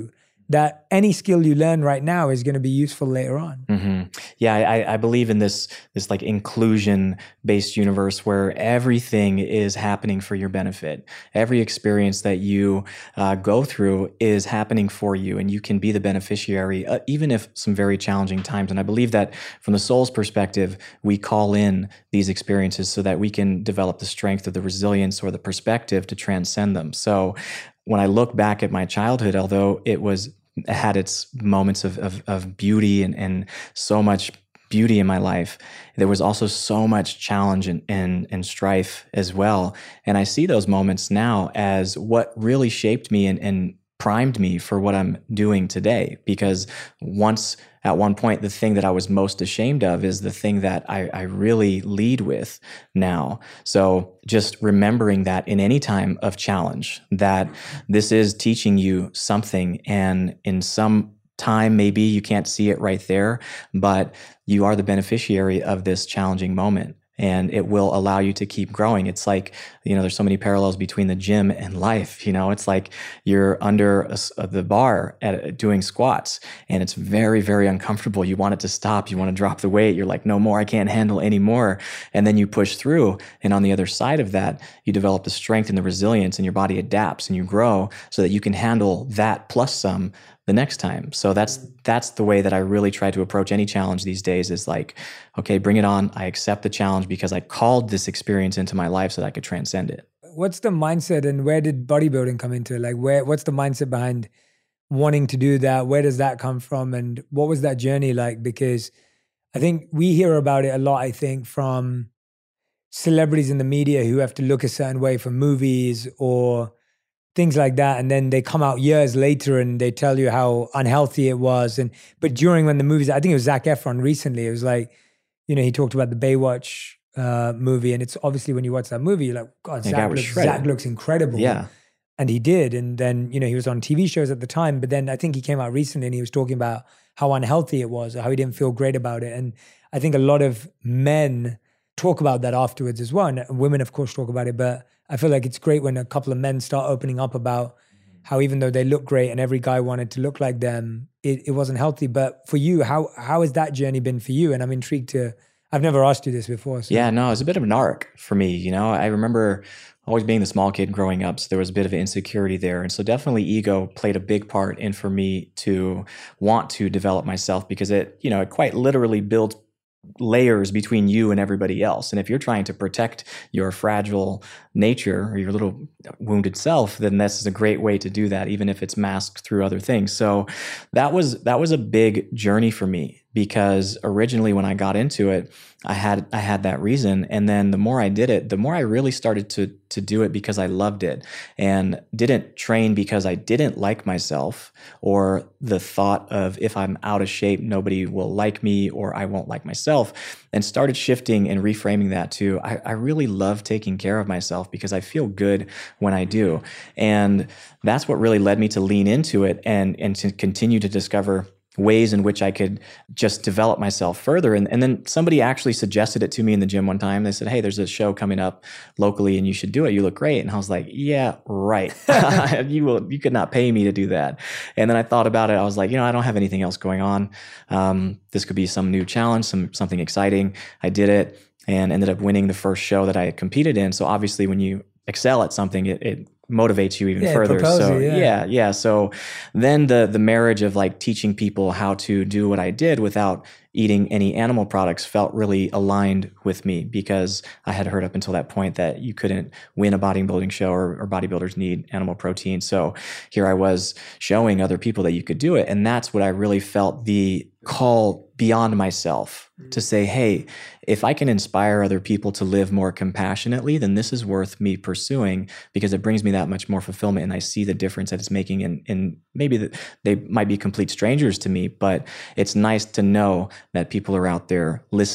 that any skill you learn right now is going to be useful later on. Mm-hmm. Yeah, I, I believe in this this like inclusion-based universe where everything is happening for your benefit. Every experience that you uh, go through is happening for you, and you can be the beneficiary, uh, even if some very challenging times. And I believe that from the soul's perspective, we call in these experiences so that we can develop the strength or the resilience or the perspective to transcend them. So when I look back at my childhood, although it was had its moments of, of, of beauty and, and so much beauty in my life, there was also so much challenge and, and, and strife as well. And I see those moments now as what really shaped me and, and primed me for what I'm doing today. Because once at one point, the thing that I was most ashamed of is the thing that I, I really lead with now. So just remembering that in any time of challenge, that this is teaching you something, and in some time, maybe you can't see it right there, but you are the beneficiary of this challenging moment. And it will allow you to keep growing. It's like, you know, there's so many parallels between the gym and life. You know, it's like you're under a, a, the bar at doing squats, and it's very, very uncomfortable. You want it to stop. You want to drop the weight. You're like, no more. I can't handle any more. And then you push through. And on the other side of that, you develop the strength and the resilience, and your body adapts and you grow so that you can handle that plus some the next time. So that's that's the way that I really try to approach any challenge these days, is like, okay, bring it on. I accept the challenge because I called this experience into my life so that I could transcend it. What's the mindset, and where did bodybuilding come into it? Like, where what's the mindset behind wanting to do that? Where does that come from? And what was that journey like? Because I think we hear about it a lot, I think, from celebrities in the media who have to look a certain way for movies or things like that, and then they come out years later and they tell you how unhealthy it was. And but during when the movies, I think it was Zac Efron recently, it was like, you know, he talked about the Baywatch uh, movie, and it's obviously when you watch that movie, you're like, God, Zac looks, Zac looks incredible. Yeah. And he did. And then, you know, he was on T V shows at the time, but then I think he came out recently and he was talking about how unhealthy it was, or how he didn't feel great about it. And I think a lot of men talk about that afterwards as well. And women, of course, talk about it, but I feel like it's great when a couple of men start opening up about how even though they look great and every guy wanted to look like them, it, it wasn't healthy. But for you, how how has that journey been for you? And I'm intrigued to, I've never asked you this before. So. Yeah, no, it was a bit of an arc for me. You know, I remember always being the small kid growing up, so there was a bit of insecurity there. And so definitely ego played a big part in for me to want to develop myself, because it, you know, it quite literally built layers between you and everybody else. And if you're trying to protect your fragile nature or your little wounded self, then this is a great way to do that, even if it's masked through other things. So that was that was a big journey for me, because originally when I got into it, I had I had that reason. And then the more I did it, the more I really started to to do it because I loved it, and didn't train because I didn't like myself, or the thought of if I'm out of shape, nobody will like me, or I won't like myself, and started shifting and reframing that to I, I really love taking care of myself because I feel good when I do. And that's what really led me to lean into it and and to continue to discover ways in which I could just develop myself further. And, and then somebody actually suggested it to me in the gym one time. They said, hey, there's a show coming up locally and you should do it. You look great. And I was like, yeah, right. you will, you could not pay me to do that. And then I thought about it. I was like, you know, I don't have anything else going on. Um, this could be some new challenge, some something exciting. I did it and ended up winning the first show that I competed in. So obviously when you excel at something, it, it motivates you even yeah, further. So yeah. yeah, yeah. So then the the marriage of like teaching people how to do what I did without eating any animal products felt really aligned with me, because I had heard up until that point that you couldn't win a bodybuilding show, or, or bodybuilders need animal protein. So here I was showing other people that you could do it. And that's what I really felt the call beyond myself to say, hey, if I can inspire other people to live more compassionately, then this is worth me pursuing, because it brings me that much more fulfillment. And I see the difference that it's making in, in maybe the, they might be complete strangers to me, but it's nice to know that people are out there listening.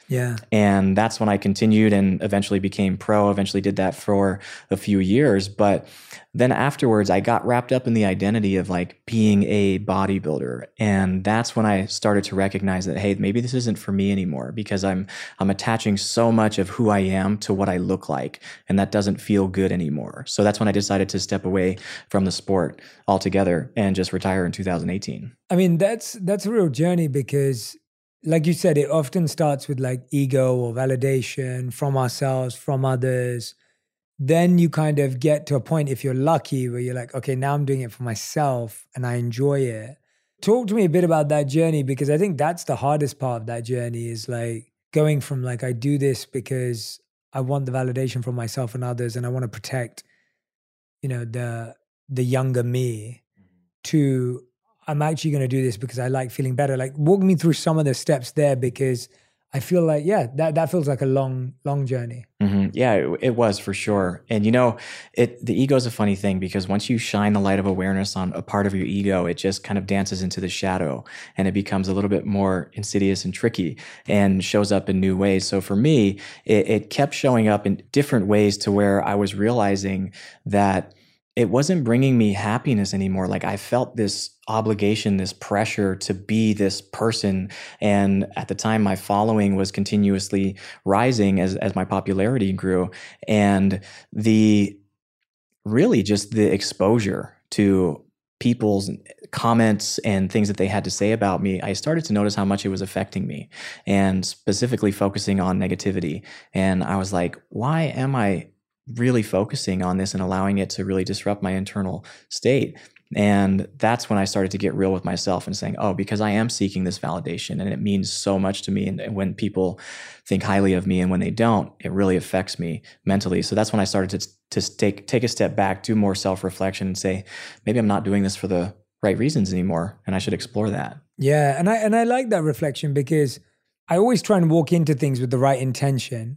Yeah. And that's when I continued and eventually became pro, eventually did that for a few years. But then afterwards, I got wrapped up in the identity of like being a bodybuilder. And that's when I started to recognize that, hey, maybe this isn't for me anymore, because I'm I'm attaching so much of who I am to what I look like. And that doesn't feel good anymore. So that's when I decided to step away from the sport altogether and just retire in two thousand eighteen. I mean, that's that's a real journey because, like you said, it often starts with like ego or validation from ourselves, from others. Then you kind of get to a point, if you're lucky, where you're like, okay, now I'm doing it for myself and I enjoy it. Talk to me a bit about that journey, because I think that's the hardest part of that journey, is like going from like, I do this because I want the validation from myself and others and I want to protect, you know, the the younger me, to I'm actually going to do this because I like feeling better. Like, walk me through some of the steps there, because I feel like, yeah, that, that feels like a long, long journey. Mm-hmm. Yeah, it, it was for sure. And you know, it the ego is a funny thing, because once you shine the light of awareness on a part of your ego, it just kind of dances into the shadow and it becomes a little bit more insidious and tricky and shows up in new ways. So for me, it, it kept showing up in different ways, to where I was realizing that it wasn't bringing me happiness anymore. Like, I felt this obligation, this pressure to be this person. And at the time, my following was continuously rising as, as my popularity grew. And the really just the exposure to people's comments and things that they had to say about me, I started to notice how much it was affecting me, and specifically focusing on negativity. And I was like, why am I really focusing on this and allowing it to really disrupt my internal state? And that's when I started to get real with myself and saying, oh, because I am seeking this validation and it means so much to me. And when people think highly of me and when they don't, it really affects me mentally. So that's when I started to, to take, take a step back, do more self-reflection and say, maybe I'm not doing this for the right reasons anymore, and I should explore that. Yeah. And I, and I like that reflection, because I always try and walk into things with the right intention.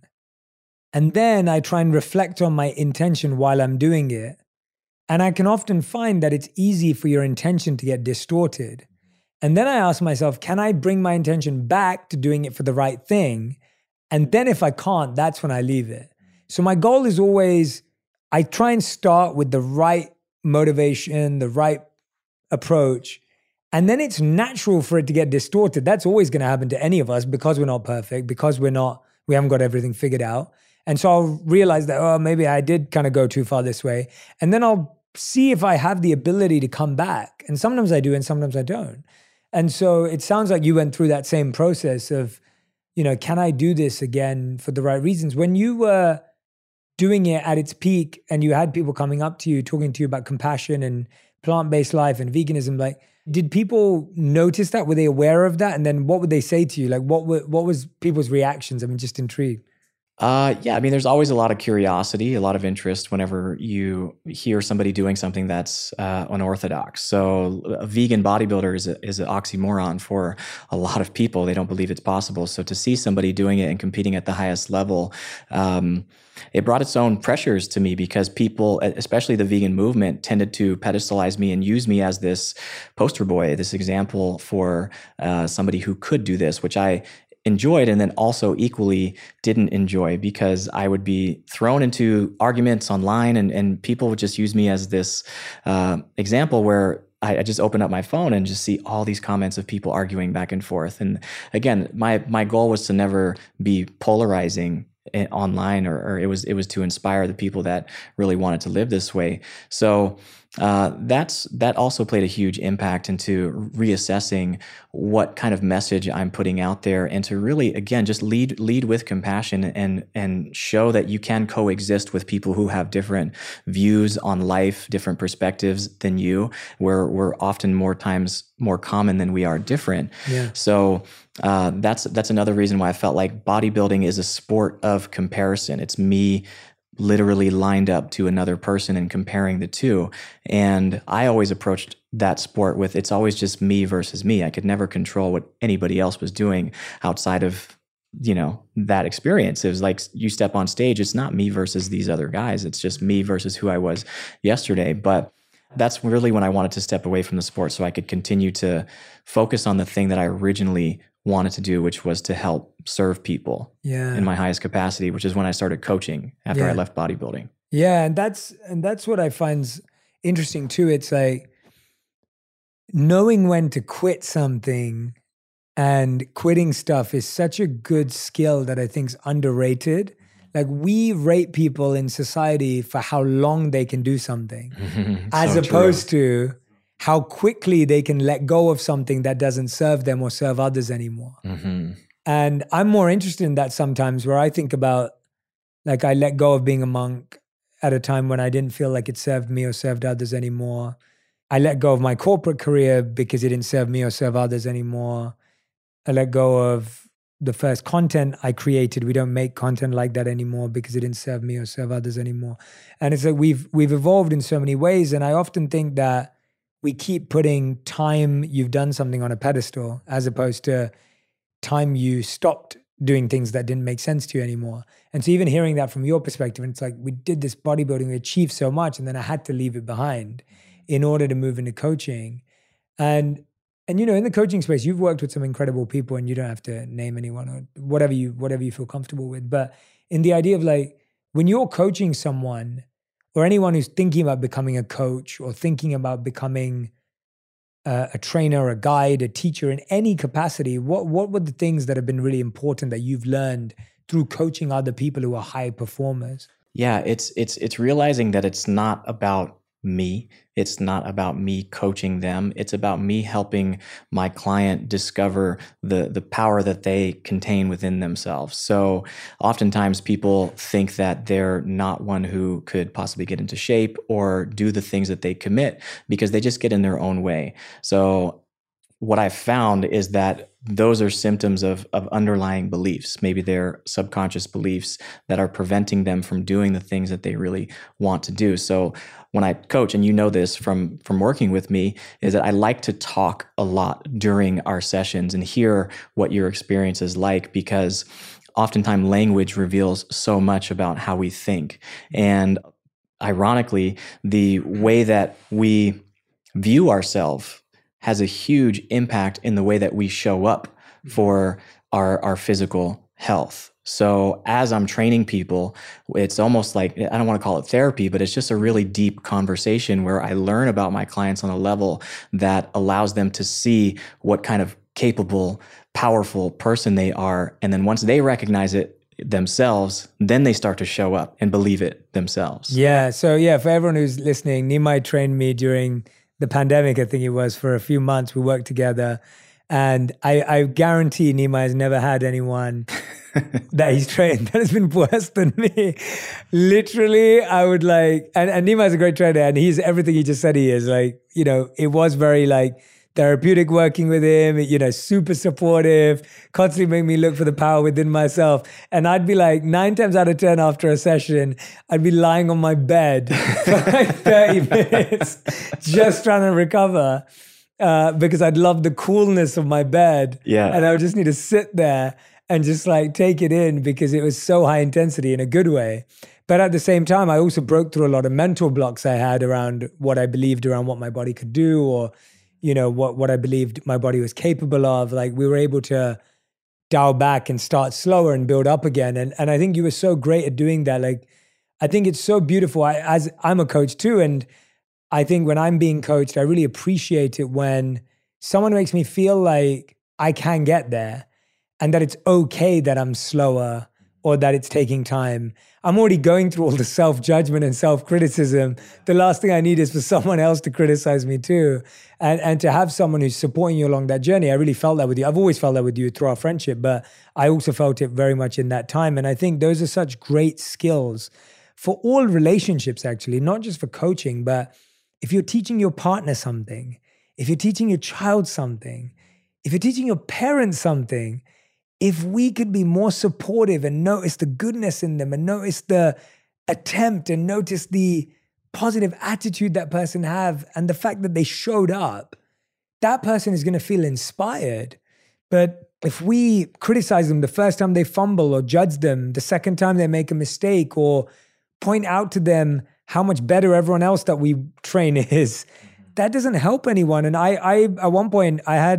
And then I try and reflect on my intention while I'm doing it. And I can often find that it's easy for your intention to get distorted. And then I ask myself, can I bring my intention back to doing it for the right thing? And then if I can't, that's when I leave it. So my goal is always, I try and start with the right motivation, the right approach. And then it's natural for it to get distorted. That's always going to happen to any of us, because we're not perfect, because we're not, we haven't got everything figured out. And so I'll realize that, oh, maybe I did kind of go too far this way. And then I'll see if I have the ability to come back. And sometimes I do, and sometimes I don't. And so it sounds like you went through that same process of, you know, can I do this again for the right reasons? When you were doing it at its peak and you had people coming up to you, talking to you about compassion and plant-based life and veganism, like, did people notice that? Were they aware of that? And then what would they say to you? Like, what were, what was people's reactions? I mean, just intrigued. Uh, yeah, I mean, there's always a lot of curiosity, a lot of interest whenever you hear somebody doing something that's uh, unorthodox. So a vegan bodybuilder is, a, is an oxymoron for a lot of people. They don't believe it's possible. So to see somebody doing it and competing at the highest level, um, it brought its own pressures to me, because people, especially the vegan movement, tended to pedestalize me and use me as this poster boy, this example for uh, somebody who could do this, which I enjoyed, and then also equally didn't enjoy, because I would be thrown into arguments online, and, and people would just use me as this uh, example where I, I just open up my phone and just see all these comments of people arguing back and forth. And again, my my goal was to never be polarizing online, or, or it was it was to inspire the people that really wanted to live this way. So uh, that's that also played a huge impact into reassessing what kind of message I'm putting out there, and to really, again, just lead lead with compassion and and show that you can coexist with people who have different views on life, different perspectives than you. We're we're often more times more common than we are different. Yeah. So uh, that's that's another reason why I felt like bodybuilding is a sport of comparison. It's me literally lined up to another person and comparing the two. And I always approached that sport with, it's always just me versus me. I could never control what anybody else was doing outside of, you know, that experience. It was like, you step on stage, it's not me versus these other guys. It's just me versus who I was yesterday. But that's really when I wanted to step away from the sport, so I could continue to focus on the thing that I originally wanted to do, which was to help serve people yeah. in my highest capacity, which is when I started coaching after yeah. I left bodybuilding. Yeah, and that's and that's what I find interesting too. It's like knowing when to quit something, and quitting stuff is such a good skill that I think is underrated. Like we rate people in society for how long they can do something, as So opposed true. to how quickly they can let go of something that doesn't serve them or serve others anymore. Mm-hmm. And I'm more interested in that sometimes, where I think about, like, I let go of being a monk at a time when I didn't feel like it served me or served others anymore. I let go of my corporate career because it didn't serve me or serve others anymore. I let go of the first content I created. We don't make content like that anymore because it didn't serve me or serve others anymore. And it's like we've we've evolved in so many ways. And I often think that we keep putting time you've done something on a pedestal as opposed to time you stopped doing things that didn't make sense to you anymore. And so even hearing that from your perspective, and it's like, we did this bodybuilding, we achieved so much, and then I had to leave it behind in order to move into coaching. And And, you know, in the coaching space, you've worked with some incredible people, and you don't have to name anyone or whatever you whatever you feel comfortable with. But in the idea of, like, when you're coaching someone or anyone who's thinking about becoming a coach or thinking about becoming a, a trainer, a guide, a teacher in any capacity, what what were the things that have been really important that you've learned through coaching other people who are high performers? Yeah, it's it's it's realizing that it's not about me. It's not about me coaching them. It's about me helping my client discover the the power that they contain within themselves. So oftentimes people think that they're not one who could possibly get into shape or do the things that they commit because they just get in their own way. So what I've found is that those are symptoms of, of underlying beliefs. Maybe they're subconscious beliefs that are preventing them from doing the things that they really want to do. So when I coach, and you know this from, from working with me, is that I like to talk a lot during our sessions and hear what your experience is like, because oftentimes language reveals so much about how we think. And ironically, the way that we view ourselves has a huge impact in the way that we show up for our, our physical health. So as I'm training people, it's almost like, I don't want to call it therapy, but it's just a really deep conversation where I learn about my clients on a level that allows them to see what kind of capable, powerful person they are. And then once they recognize it themselves, then they start to show up and believe it themselves. Yeah. So yeah, for everyone who's listening, Nimai trained me during the pandemic, I think it was, for a few months. We worked together, and I, I guarantee Nimai has never had anyone that he's trained that has been worse than me. Literally, I would like, and, and Nimai's a great trainer, and he's everything he just said he is. Like, you know, it was very like therapeutic working with him, you know, super supportive, constantly make me look for the power within myself. And I'd be like, nine times out of ten after a session, I'd be lying on my bed for like thirty minutes, just trying to recover, uh, because I'd love the coolness of my bed. Yeah. And I would just need to sit there and just like take it in, because it was so high intensity in a good way. But at the same time, I also broke through a lot of mental blocks I had around what I believed around what my body could do, or you know, what, what I believed my body was capable of. Like, we were able to dial back and start slower and build up again. And and I think you were so great at doing that. Like, I think it's so beautiful. I, as I'm a coach too, and I think when I'm being coached, I really appreciate it when someone makes me feel like I can get there, and that it's okay that I'm slower or that it's taking time. I'm already going through all the self-judgment and self-criticism. The last thing I need is for someone else to criticize me too. And, and to have someone who's supporting you along that journey. I really felt that with you. I've always felt that with you through our friendship, but I also felt it very much in that time. And I think those are such great skills for all relationships, actually, not just for coaching, but if you're teaching your partner something, if you're teaching your child something, if you're teaching your parents something, if we could be more supportive and notice the goodness in them and notice the attempt and notice the positive attitude that person have and the fact that they showed up, that person is going to feel inspired. But if we criticize them the first time they fumble, or judge them the second time they make a mistake, or point out to them how much better everyone else that we train is, that doesn't help anyone. And I, I, at one point, I had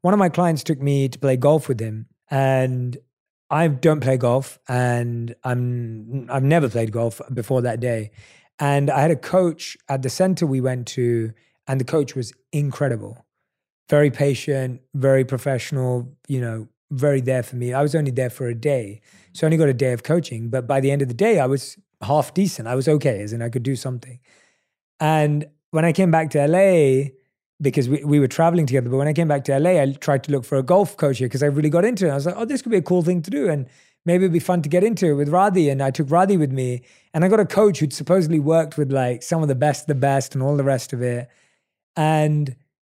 one of my clients took me to play golf with him, and I don't play golf, and I'm I've never played golf before that day. And I had a coach at the center we went to, and the coach was incredible. Very patient, very professional, you know, very there for me. I was only there for a day. So I only got a day of coaching. But by the end of the day, I was half decent. I was okay, as in I could do something. And when I came back to L A, because we, we were traveling together, but when I came back to L A, I tried to look for a golf coach here because I really got into it. I was like, oh, this could be a cool thing to do. And maybe it'd be fun to get into it with Radhi. And I took Radhi with me. And I got a coach who'd supposedly worked with like some of the best, the best and all the rest of it. And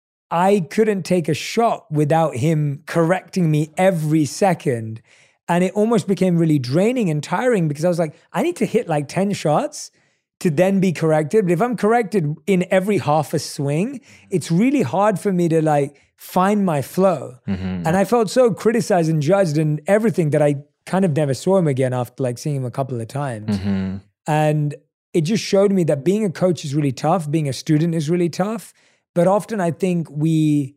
I couldn't take a shot without him correcting me every second. And it almost became really draining and tiring because I was like, I need to hit like ten shots to then be corrected. But if I'm corrected in every half a swing, it's really hard for me to like find my flow. Mm-hmm. And I felt so criticized and judged and everything that I kind of never saw him again after like seeing him a couple of times. Mm-hmm. And it just showed me that being a coach is really tough. Being a student is really tough. But often I think we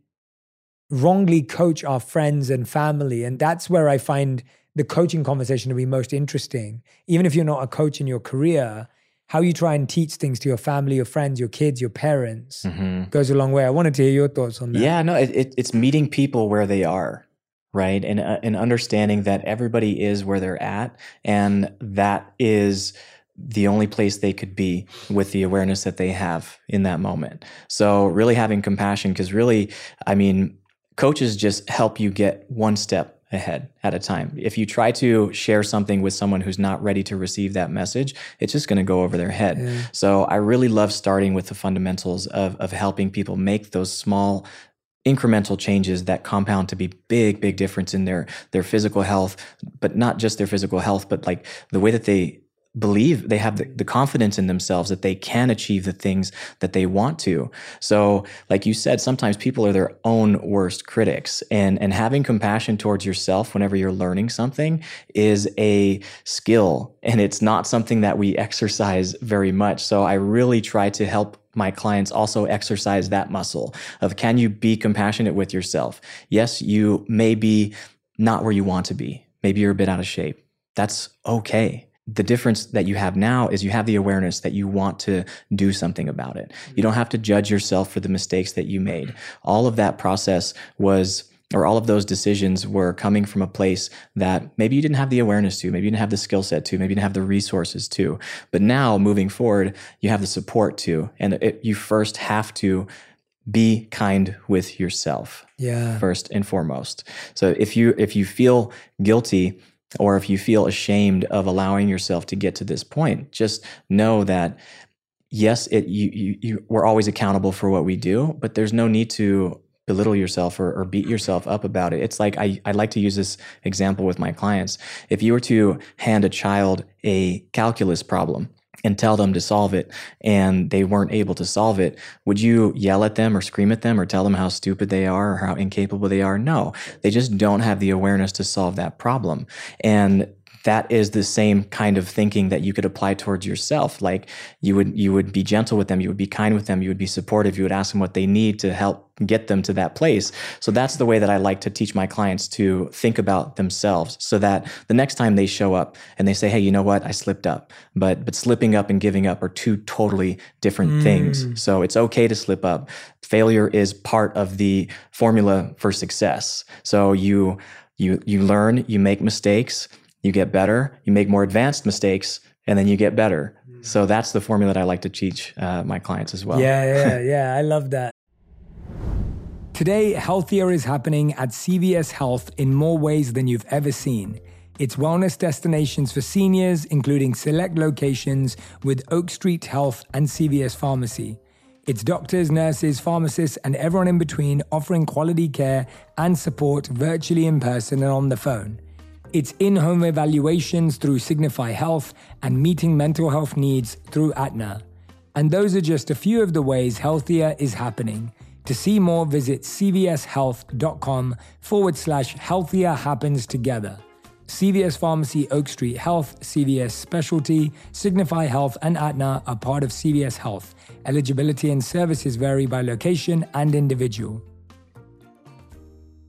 wrongly coach our friends and family. And that's where I find the coaching conversation to be most interesting. Even if you're not a coach in your career, how you try and teach things to your family, your friends, your kids, your parents mm-hmm. goes a long way. I wanted to hear your thoughts on that. Yeah, no, it, it, it's meeting people where they are, right? And, uh, and understanding that everybody is where they're at. And that is the only place they could be with the awareness that they have in that moment. So really having compassion, because really, I mean, coaches just help you get one step ahead at a time. If you try to share something with someone who's not ready to receive that message, it's just going to go over their head. Yeah. So I really love starting with the fundamentals of, of helping people make those small incremental changes that compound to be big, big difference in their, their physical health, but not just their physical health, but like the way that they believe, they have the, the confidence in themselves that they can achieve the things that they want to. So like you said, sometimes people are their own worst critics, and, and having compassion towards yourself whenever you're learning something is a skill, and it's not something that we exercise very much. So I really try to help my clients also exercise that muscle of, can you be compassionate with yourself? Yes, you may be not where you want to be. Maybe you're a bit out of shape. That's okay. The difference that you have now is you have the awareness that you want to do something about it. You don't have to judge yourself for the mistakes that you made. All of that process was, or all of those decisions were coming from a place that maybe you didn't have the awareness to, maybe you didn't have the skill set to, maybe you didn't have the resources to. But now moving forward, you have the support to, and it, you first have to be kind with yourself. Yeah. First and foremost. So if you if you feel guilty, or if you feel ashamed of allowing yourself to get to this point, just know that yes, it you, you, you we're always accountable for what we do, but there's no need to belittle yourself or, or beat yourself up about it. It's like, I, I like to use this example with my clients. If you were to hand a child a calculus problem and tell them to solve it, and they weren't able to solve it, would you yell at them or scream at them or tell them how stupid they are or how incapable they are? No, they just don't have the awareness to solve that problem. And that is the same kind of thinking that you could apply towards yourself. Like you would, you would be gentle with them, you would be kind with them, you would be supportive, you would ask them what they need to help get them to that place. So that's the way that I like to teach my clients to think about themselves, so that the next time they show up and they say, hey, you know what, I slipped up. But but slipping up and giving up are two totally different mm. things. So it's okay to slip up. Failure is part of the formula for success. So you you you learn, you make mistakes, you get better, you make more advanced mistakes, and then you get better. So that's the formula that I like to teach uh, my clients as well. Yeah, yeah, yeah. I love that. Today, healthier is happening at C V S Health in more ways than you've ever seen. It's wellness destinations for seniors, including select locations with Oak Street Health and C V S Pharmacy. It's doctors, nurses, pharmacists, and everyone in between offering quality care and support virtually, in person, and on the phone. It's in-home evaluations through Signify Health and meeting mental health needs through Aetna. And those are just a few of the ways healthier is happening. To see more, visit cvshealth.com forward slash healthier happens together. C V S Pharmacy, Oak Street Health, C V S Specialty, Signify Health, and Aetna are part of C V S Health. Eligibility and services vary by location and individual.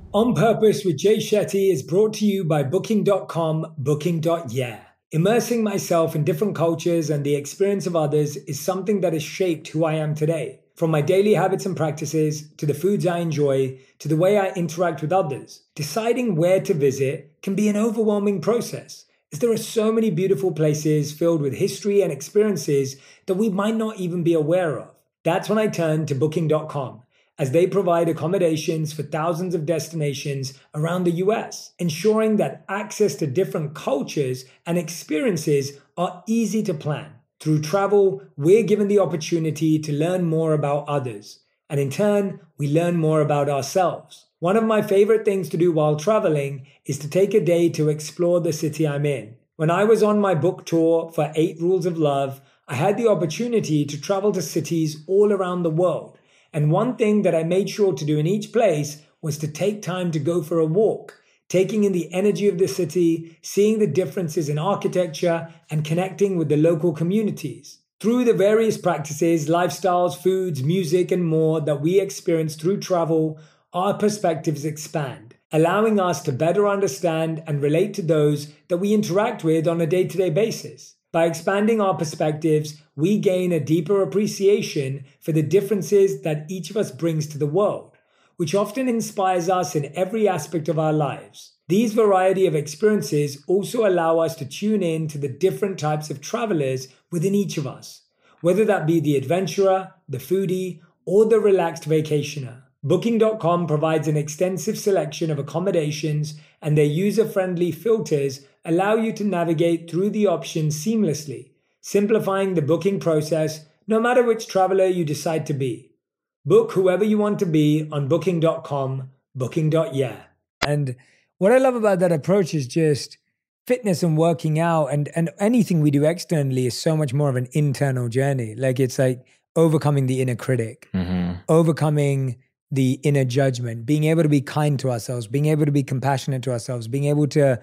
On Purpose with Jay Shetty is brought to you by Booking dot com, Booking dot yeah. Immersing myself in different cultures and the experience of others is something that has shaped who I am today. From my daily habits and practices, to the foods I enjoy, to the way I interact with others. Deciding where to visit can be an overwhelming process, as there are so many beautiful places filled with history and experiences that we might not even be aware of. That's when I turn to Booking dot com, as they provide accommodations for thousands of destinations around the U S, ensuring that access to different cultures and experiences are easy to plan. Through travel, we're given the opportunity to learn more about others, and in turn, we learn more about ourselves. One of my favorite things to do while traveling is to take a day to explore the city I'm in. When I was on my book tour for Eight Rules of Love, I had the opportunity to travel to cities all around the world. And one thing that I made sure to do in each place was to take time to go for a walk, taking in the energy of the city, seeing the differences in architecture, and connecting with the local communities. Through the various practices, lifestyles, foods, music, and more that we experience through travel, our perspectives expand, allowing us to better understand and relate to those that we interact with on a day-to-day basis. By expanding our perspectives, we gain a deeper appreciation for the differences that each of us brings to the world, which often inspires us in every aspect of our lives. These variety of experiences also allow us to tune in to the different types of travelers within each of us, whether that be the adventurer, the foodie, or the relaxed vacationer. Booking dot com provides an extensive selection of accommodations, and their user-friendly filters allow you to navigate through the options seamlessly, simplifying the booking process no matter which traveler you decide to be. Book whoever you want to be on Booking dot com, Booking dot yeah. And what I love about that approach is just fitness and working out, and, and anything we do externally is so much more of an internal journey. Like it's like overcoming the inner critic, mm-hmm. overcoming the inner judgment, being able to be kind to ourselves, being able to be compassionate to ourselves, being able to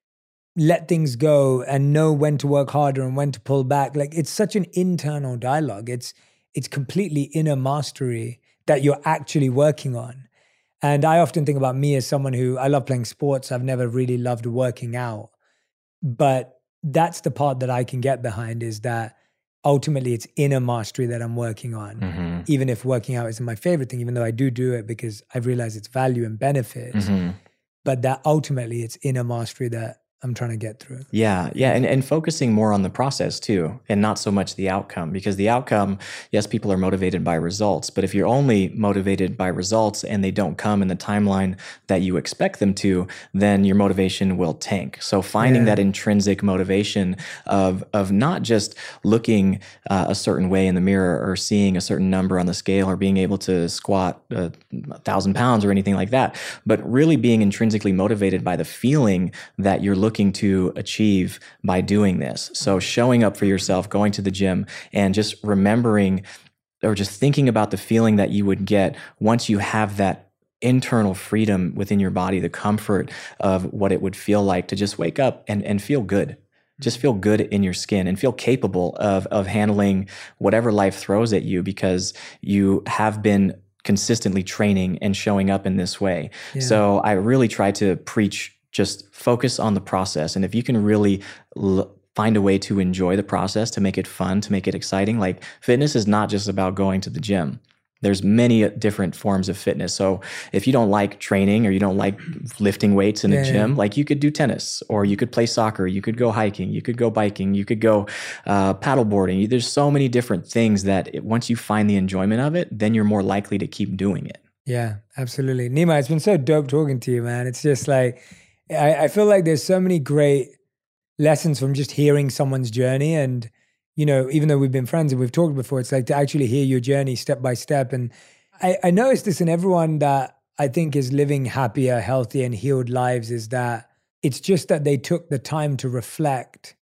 let things go and know when to work harder and when to pull back. Like it's such an internal dialogue. It's it's completely inner mastery that you're actually working on. And I often think about me as someone who, I love playing sports. I've never really loved working out. But that's the part that I can get behind, is that ultimately it's inner mastery that I'm working on. Mm-hmm. Even if working out isn't my favorite thing, even though I do do it because I've realized its value and benefits. Mm-hmm. But that ultimately it's inner mastery that I'm trying to get through. Yeah, yeah, and, and focusing more on the process too, and not so much the outcome, because the outcome, yes, people are motivated by results, but if you're only motivated by results and they don't come in the timeline that you expect them to, then your motivation will tank. So finding yeah. that intrinsic motivation of of not just looking uh, a certain way in the mirror or seeing a certain number on the scale or being able to squat uh, a thousand pounds or anything like that, but really being intrinsically motivated by the feeling that you're looking to achieve by doing this. So showing up for yourself, going to the gym, and just remembering or just thinking about the feeling that you would get once you have that internal freedom within your body, the comfort of what it would feel like to just wake up and, and feel good. Just feel good in your skin and feel capable of, of handling whatever life throws at you, because you have been consistently training and showing up in this way. Yeah. So I really try to preach just focus on the process. And if you can really l- find a way to enjoy the process, to make it fun, to make it exciting, like fitness is not just about going to the gym. There's many different forms of fitness. So if you don't like training or you don't like lifting weights in a yeah, gym, yeah. like you could do tennis, or you could play soccer, you could go hiking, you could go biking, you could go uh, paddleboarding. There's so many different things that it, once you find the enjoyment of it, then you're more likely to keep doing it. Yeah, absolutely. Nima, it's been so dope talking to you, man. It's just like, I, I feel like there's so many great lessons from just hearing someone's journey. And, you know, even though we've been friends and we've talked before, it's like to actually hear your journey step by step. And I, I noticed this in everyone that I think is living happier, healthier, and healed lives, is that it's just that they took the time to reflect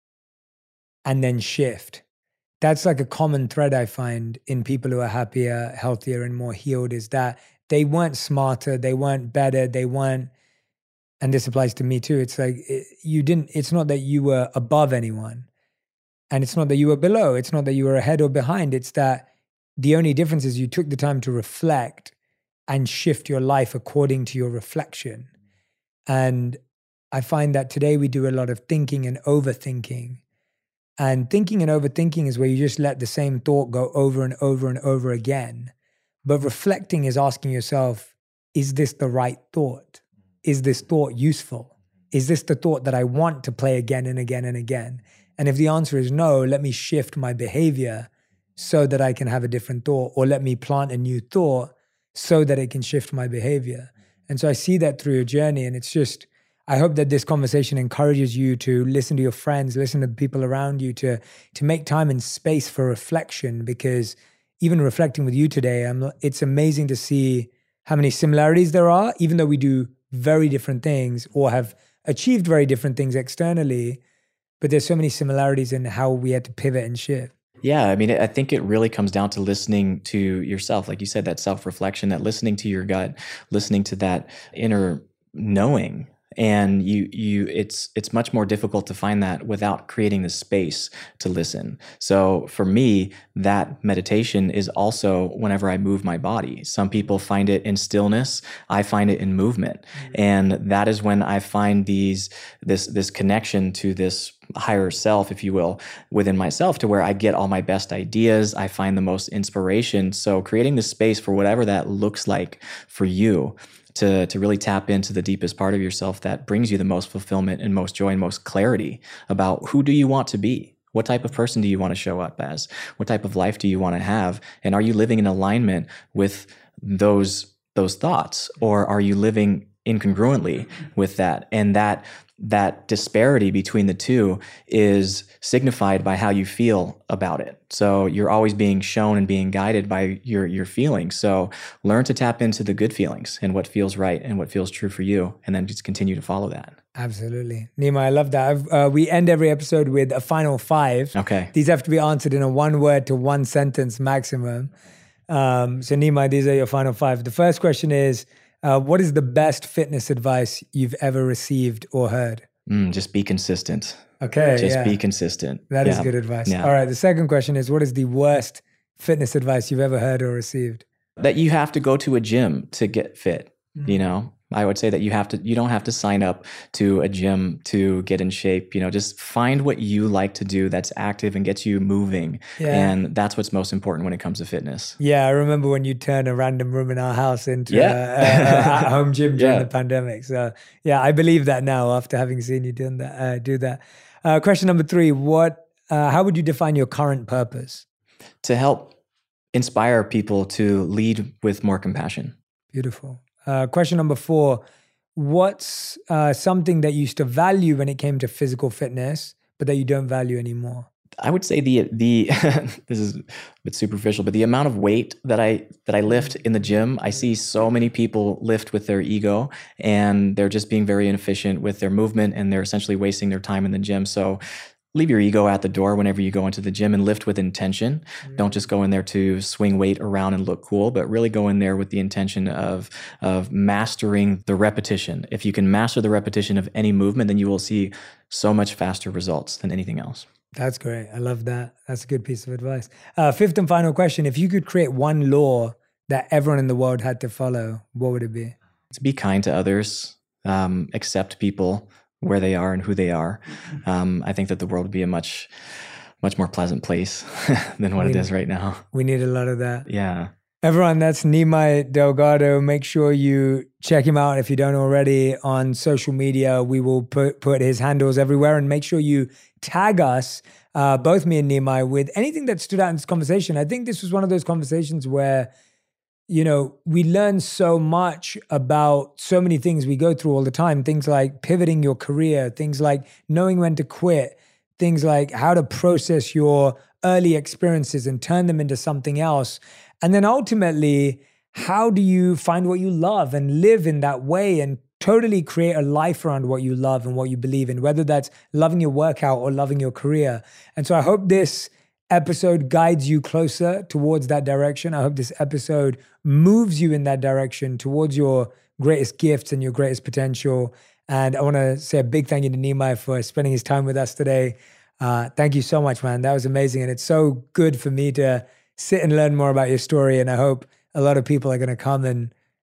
and then shift. That's like a common thread I find in people who are happier, healthier, and more healed, is that they weren't smarter, they weren't better, they weren't, and this applies to me too. It's like it, you didn't, it's not that you were above anyone, and it's not that you were below. It's not that you were ahead or behind. It's that the only difference is you took the time to reflect and shift your life according to your reflection. And I find that today we do a lot of thinking and overthinking. And thinking and overthinking is where you just let the same thought go over and over and over again. But reflecting is asking yourself, is this the right thought? Is this thought useful? Is this the thought that I want to play again and again and again? And if the answer is no, let me shift my behavior so that I can have a different thought, or let me plant a new thought so that it can shift my behavior. And so I see that through your journey. And it's just, I hope that this conversation encourages you to listen to your friends, listen to the people around you, to, to make time and space for reflection. Because even reflecting with you today, I'm, it's amazing to see how many similarities there are, even though we do very different things or have achieved very different things externally. But there's so many similarities in how we had to pivot and shift. Yeah, I mean, I think it really comes down to listening to yourself. Like you said, that self-reflection, that listening to your gut, listening to that inner knowing. And you, you, it's, it's much more difficult to find that without creating the space to listen. So for me, that meditation is also whenever I move my body. Some people find it in stillness. I find it in movement. Mm-hmm. And that is when I find these, this, this connection to this higher self, if you will, within myself, to where I get all my best ideas. I find the most inspiration. So creating the space for whatever that looks like for you, to to really tap into the deepest part of yourself that brings you the most fulfillment and most joy and most clarity about who do you want to be? What type of person do you want to show up as? What type of life do you want to have? And are you living in alignment with those those thoughts, or are you living incongruently with that? And that that disparity between the two is signified by how you feel about it. So you're always being shown and being guided by your your feelings. So learn to tap into the good feelings and what feels right and what feels true for you, and then just continue to follow that. Absolutely. Nima, I love that. Uh, we end every episode with a final five. Okay. These have to be answered in a one word to one sentence maximum. Um, so Nima, these are your final five. The first question is, Uh, what is the best fitness advice you've ever received or heard? Mm, just be consistent. Okay. Just yeah. be consistent. That yeah. is good advice. Yeah. All right. The second question is, what is the worst fitness advice you've ever heard or received? That you have to go to a gym to get fit. Mm-hmm. You know, I would say that you have to, you don't have to sign up to a gym to get in shape. You know, just find what you like to do that's active and gets you moving. Yeah. And that's what's most important when it comes to fitness. Yeah. I remember when you turned a random room in our house into yeah. a, a, a at-home gym during yeah. the pandemic. So yeah, I believe that now after having seen you doing that, uh, do that. Uh, question number three, what, uh, how would you define your current purpose? To help inspire people to lead with more compassion. Beautiful. Uh, question number four, what's uh, something that you used to value when it came to physical fitness, but that you don't value anymore? I would say the the this is a bit superficial, but the amount of weight that I that I lift in the gym, I see so many people lift with their ego, and they're just being very inefficient with their movement, and they're essentially wasting their time in the gym. So leave your ego at the door whenever you go into the gym and lift with intention. Mm. Don't just go in there to swing weight around and look cool, but really go in there with the intention of, of mastering the repetition. If you can master the repetition of any movement, then you will see so much faster results than anything else. That's great. I love that. That's a good piece of advice. Uh, fifth and final question. If you could create one law that everyone in the world had to follow, what would it be? To be kind to others, um, accept people where they are and who they are. Um, I think that the world would be a much, much more pleasant place than what we, it is right now. We need a lot of that. Yeah. Everyone, that's Nimai Delgado. Make sure you check him out if you don't already on social media. We will put, put his handles everywhere, and make sure you tag us, uh, both me and Nimai, with anything that stood out in this conversation. I think this was one of those conversations where, you know, we learn so much about so many things we go through all the time. Things like pivoting your career, things like knowing when to quit, things like how to process your early experiences and turn them into something else. And then ultimately, how do you find what you love and live in that way and totally create a life around what you love and what you believe in, whether that's loving your workout or loving your career. And so I hope this episode guides you closer towards that direction. I hope this episode moves you in that direction towards your greatest gifts and your greatest potential. And I want to say a big thank you to Nimai for spending his time with us today. Uh, thank you so much, man. That was amazing. And it's so good for me to sit and learn more about your story. And I hope a lot of people are going to come and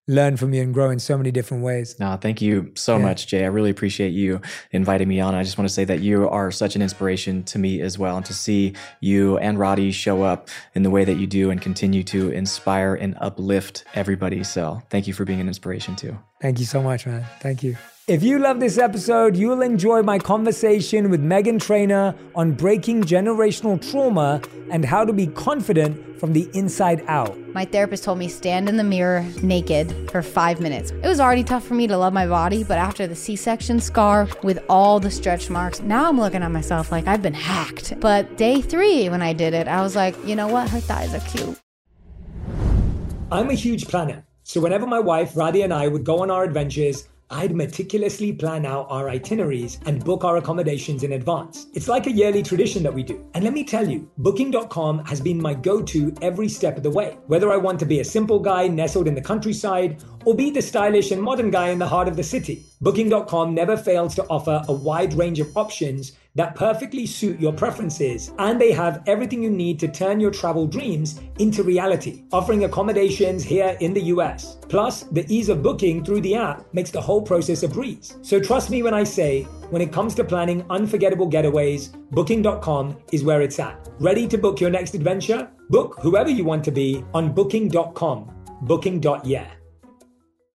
learn from you and grow in so many different ways. No, thank you so yeah. much, Jay. I really appreciate you inviting me on. I just want to say that you are such an inspiration to me as well. And to see you and Roddy show up in the way that you do and continue to inspire and uplift everybody. So thank you for being an inspiration too. Thank you so much, man. Thank you. If you love this episode, you'll enjoy my conversation with Meghan Trainor on breaking generational trauma and how to be confident from the inside out. My therapist told me stand in the mirror naked for five minutes. It was already tough for me to love my body, but after the C-section scar with all the stretch marks, now I'm looking at myself like I've been hacked. But day three, when I did it, I was like, you know what? Her thighs are cute. I'm a huge planner. So whenever my wife, Radhi, and I would go on our adventures, I'd meticulously plan out our itineraries and book our accommodations in advance. It's like a yearly tradition that we do. And let me tell you, booking dot com has been my go-to every step of the way. Whether I want to be a simple guy nestled in the countryside or be the stylish and modern guy in the heart of the city, booking dot com never fails to offer a wide range of options that perfectly suit your preferences, and they have everything you need to turn your travel dreams into reality, offering accommodations here in the U S. Plus, the ease of booking through the app makes the whole process a breeze. So trust me when I say, when it comes to planning unforgettable getaways, booking dot com is where it's at. Ready to book your next adventure? Book whoever you want to be on booking dot com. Booking dot yeah.